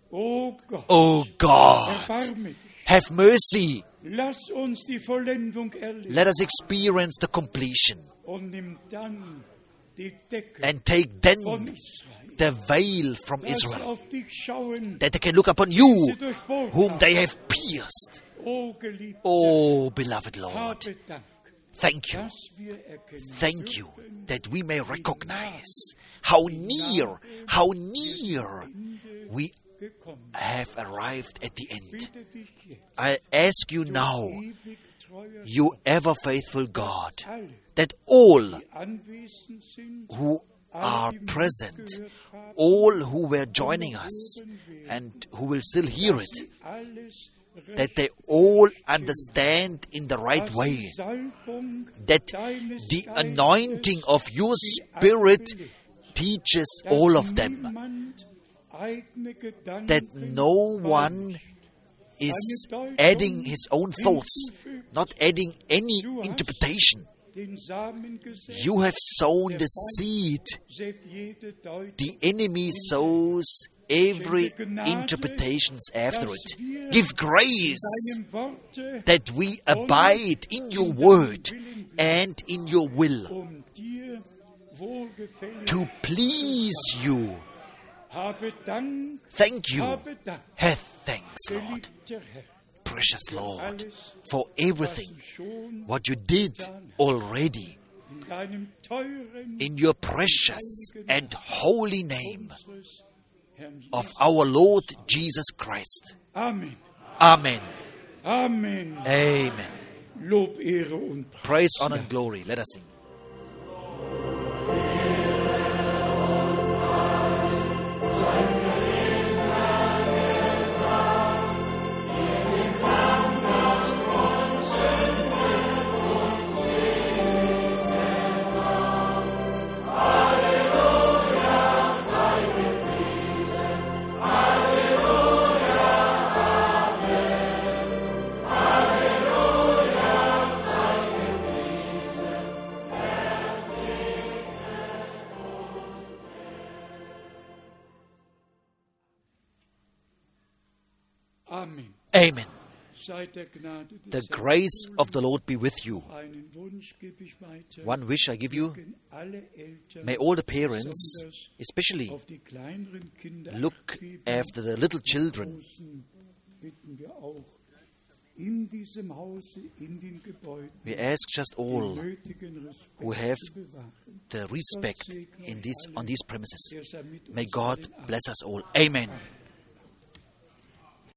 O Gott, Oh God, erbarme dich. have mercy. Lass uns die Vollendung erleben Let us experience the completion und nimm dann die Decke and take then von Israel. the veil from Lass Israel, auf dich schauen, that they can look upon you sie durchbohrt whom haben. they have pierced. O geliebter, Oh, beloved Lord, habe Dank, thank you. dass wir erkennen Thank you dürfen, that we may recognize how near we gekommen. have arrived at the end. Bitte dich jetzt, I ask you now, ewig treuer you ever faithful God, alle, that all die anwesend sind, who are present, all who were joining us and who will still hear it, alles that they all understand in the right way Salbung that deines the Geistes anointing of your Spirit teaches all of them, niemand eigene Gedanken that no one is adding his own thoughts, not adding any interpretation. You have sown the seed. The enemy sows every interpretations after it. Give grace that we abide in your word and in your will to please you. Thank you. Have thanks, Lord. Precious Lord, for everything what you did already in your precious and holy name of our Lord Jesus Christ. Amen. Amen. Amen. Amen. Lob, Ehre und Preis. Praise, honor, and glory. Let us sing. Amen. Amen. Seit der Gnade des The grace of the Lord be with you. einen Wunsch gebe ich weiter. One wish I give you. Alle Eltern May all the parents, especially, auf die kleineren Kinder look acht geben. after the little children. Großen bitten wir auch in diesem Hause, in den Gebäuden, We ask just all nötigen Respekt who have zu bewahren. the respect in on these premises. Er sei mit May uns God allen. bless us all. Amen.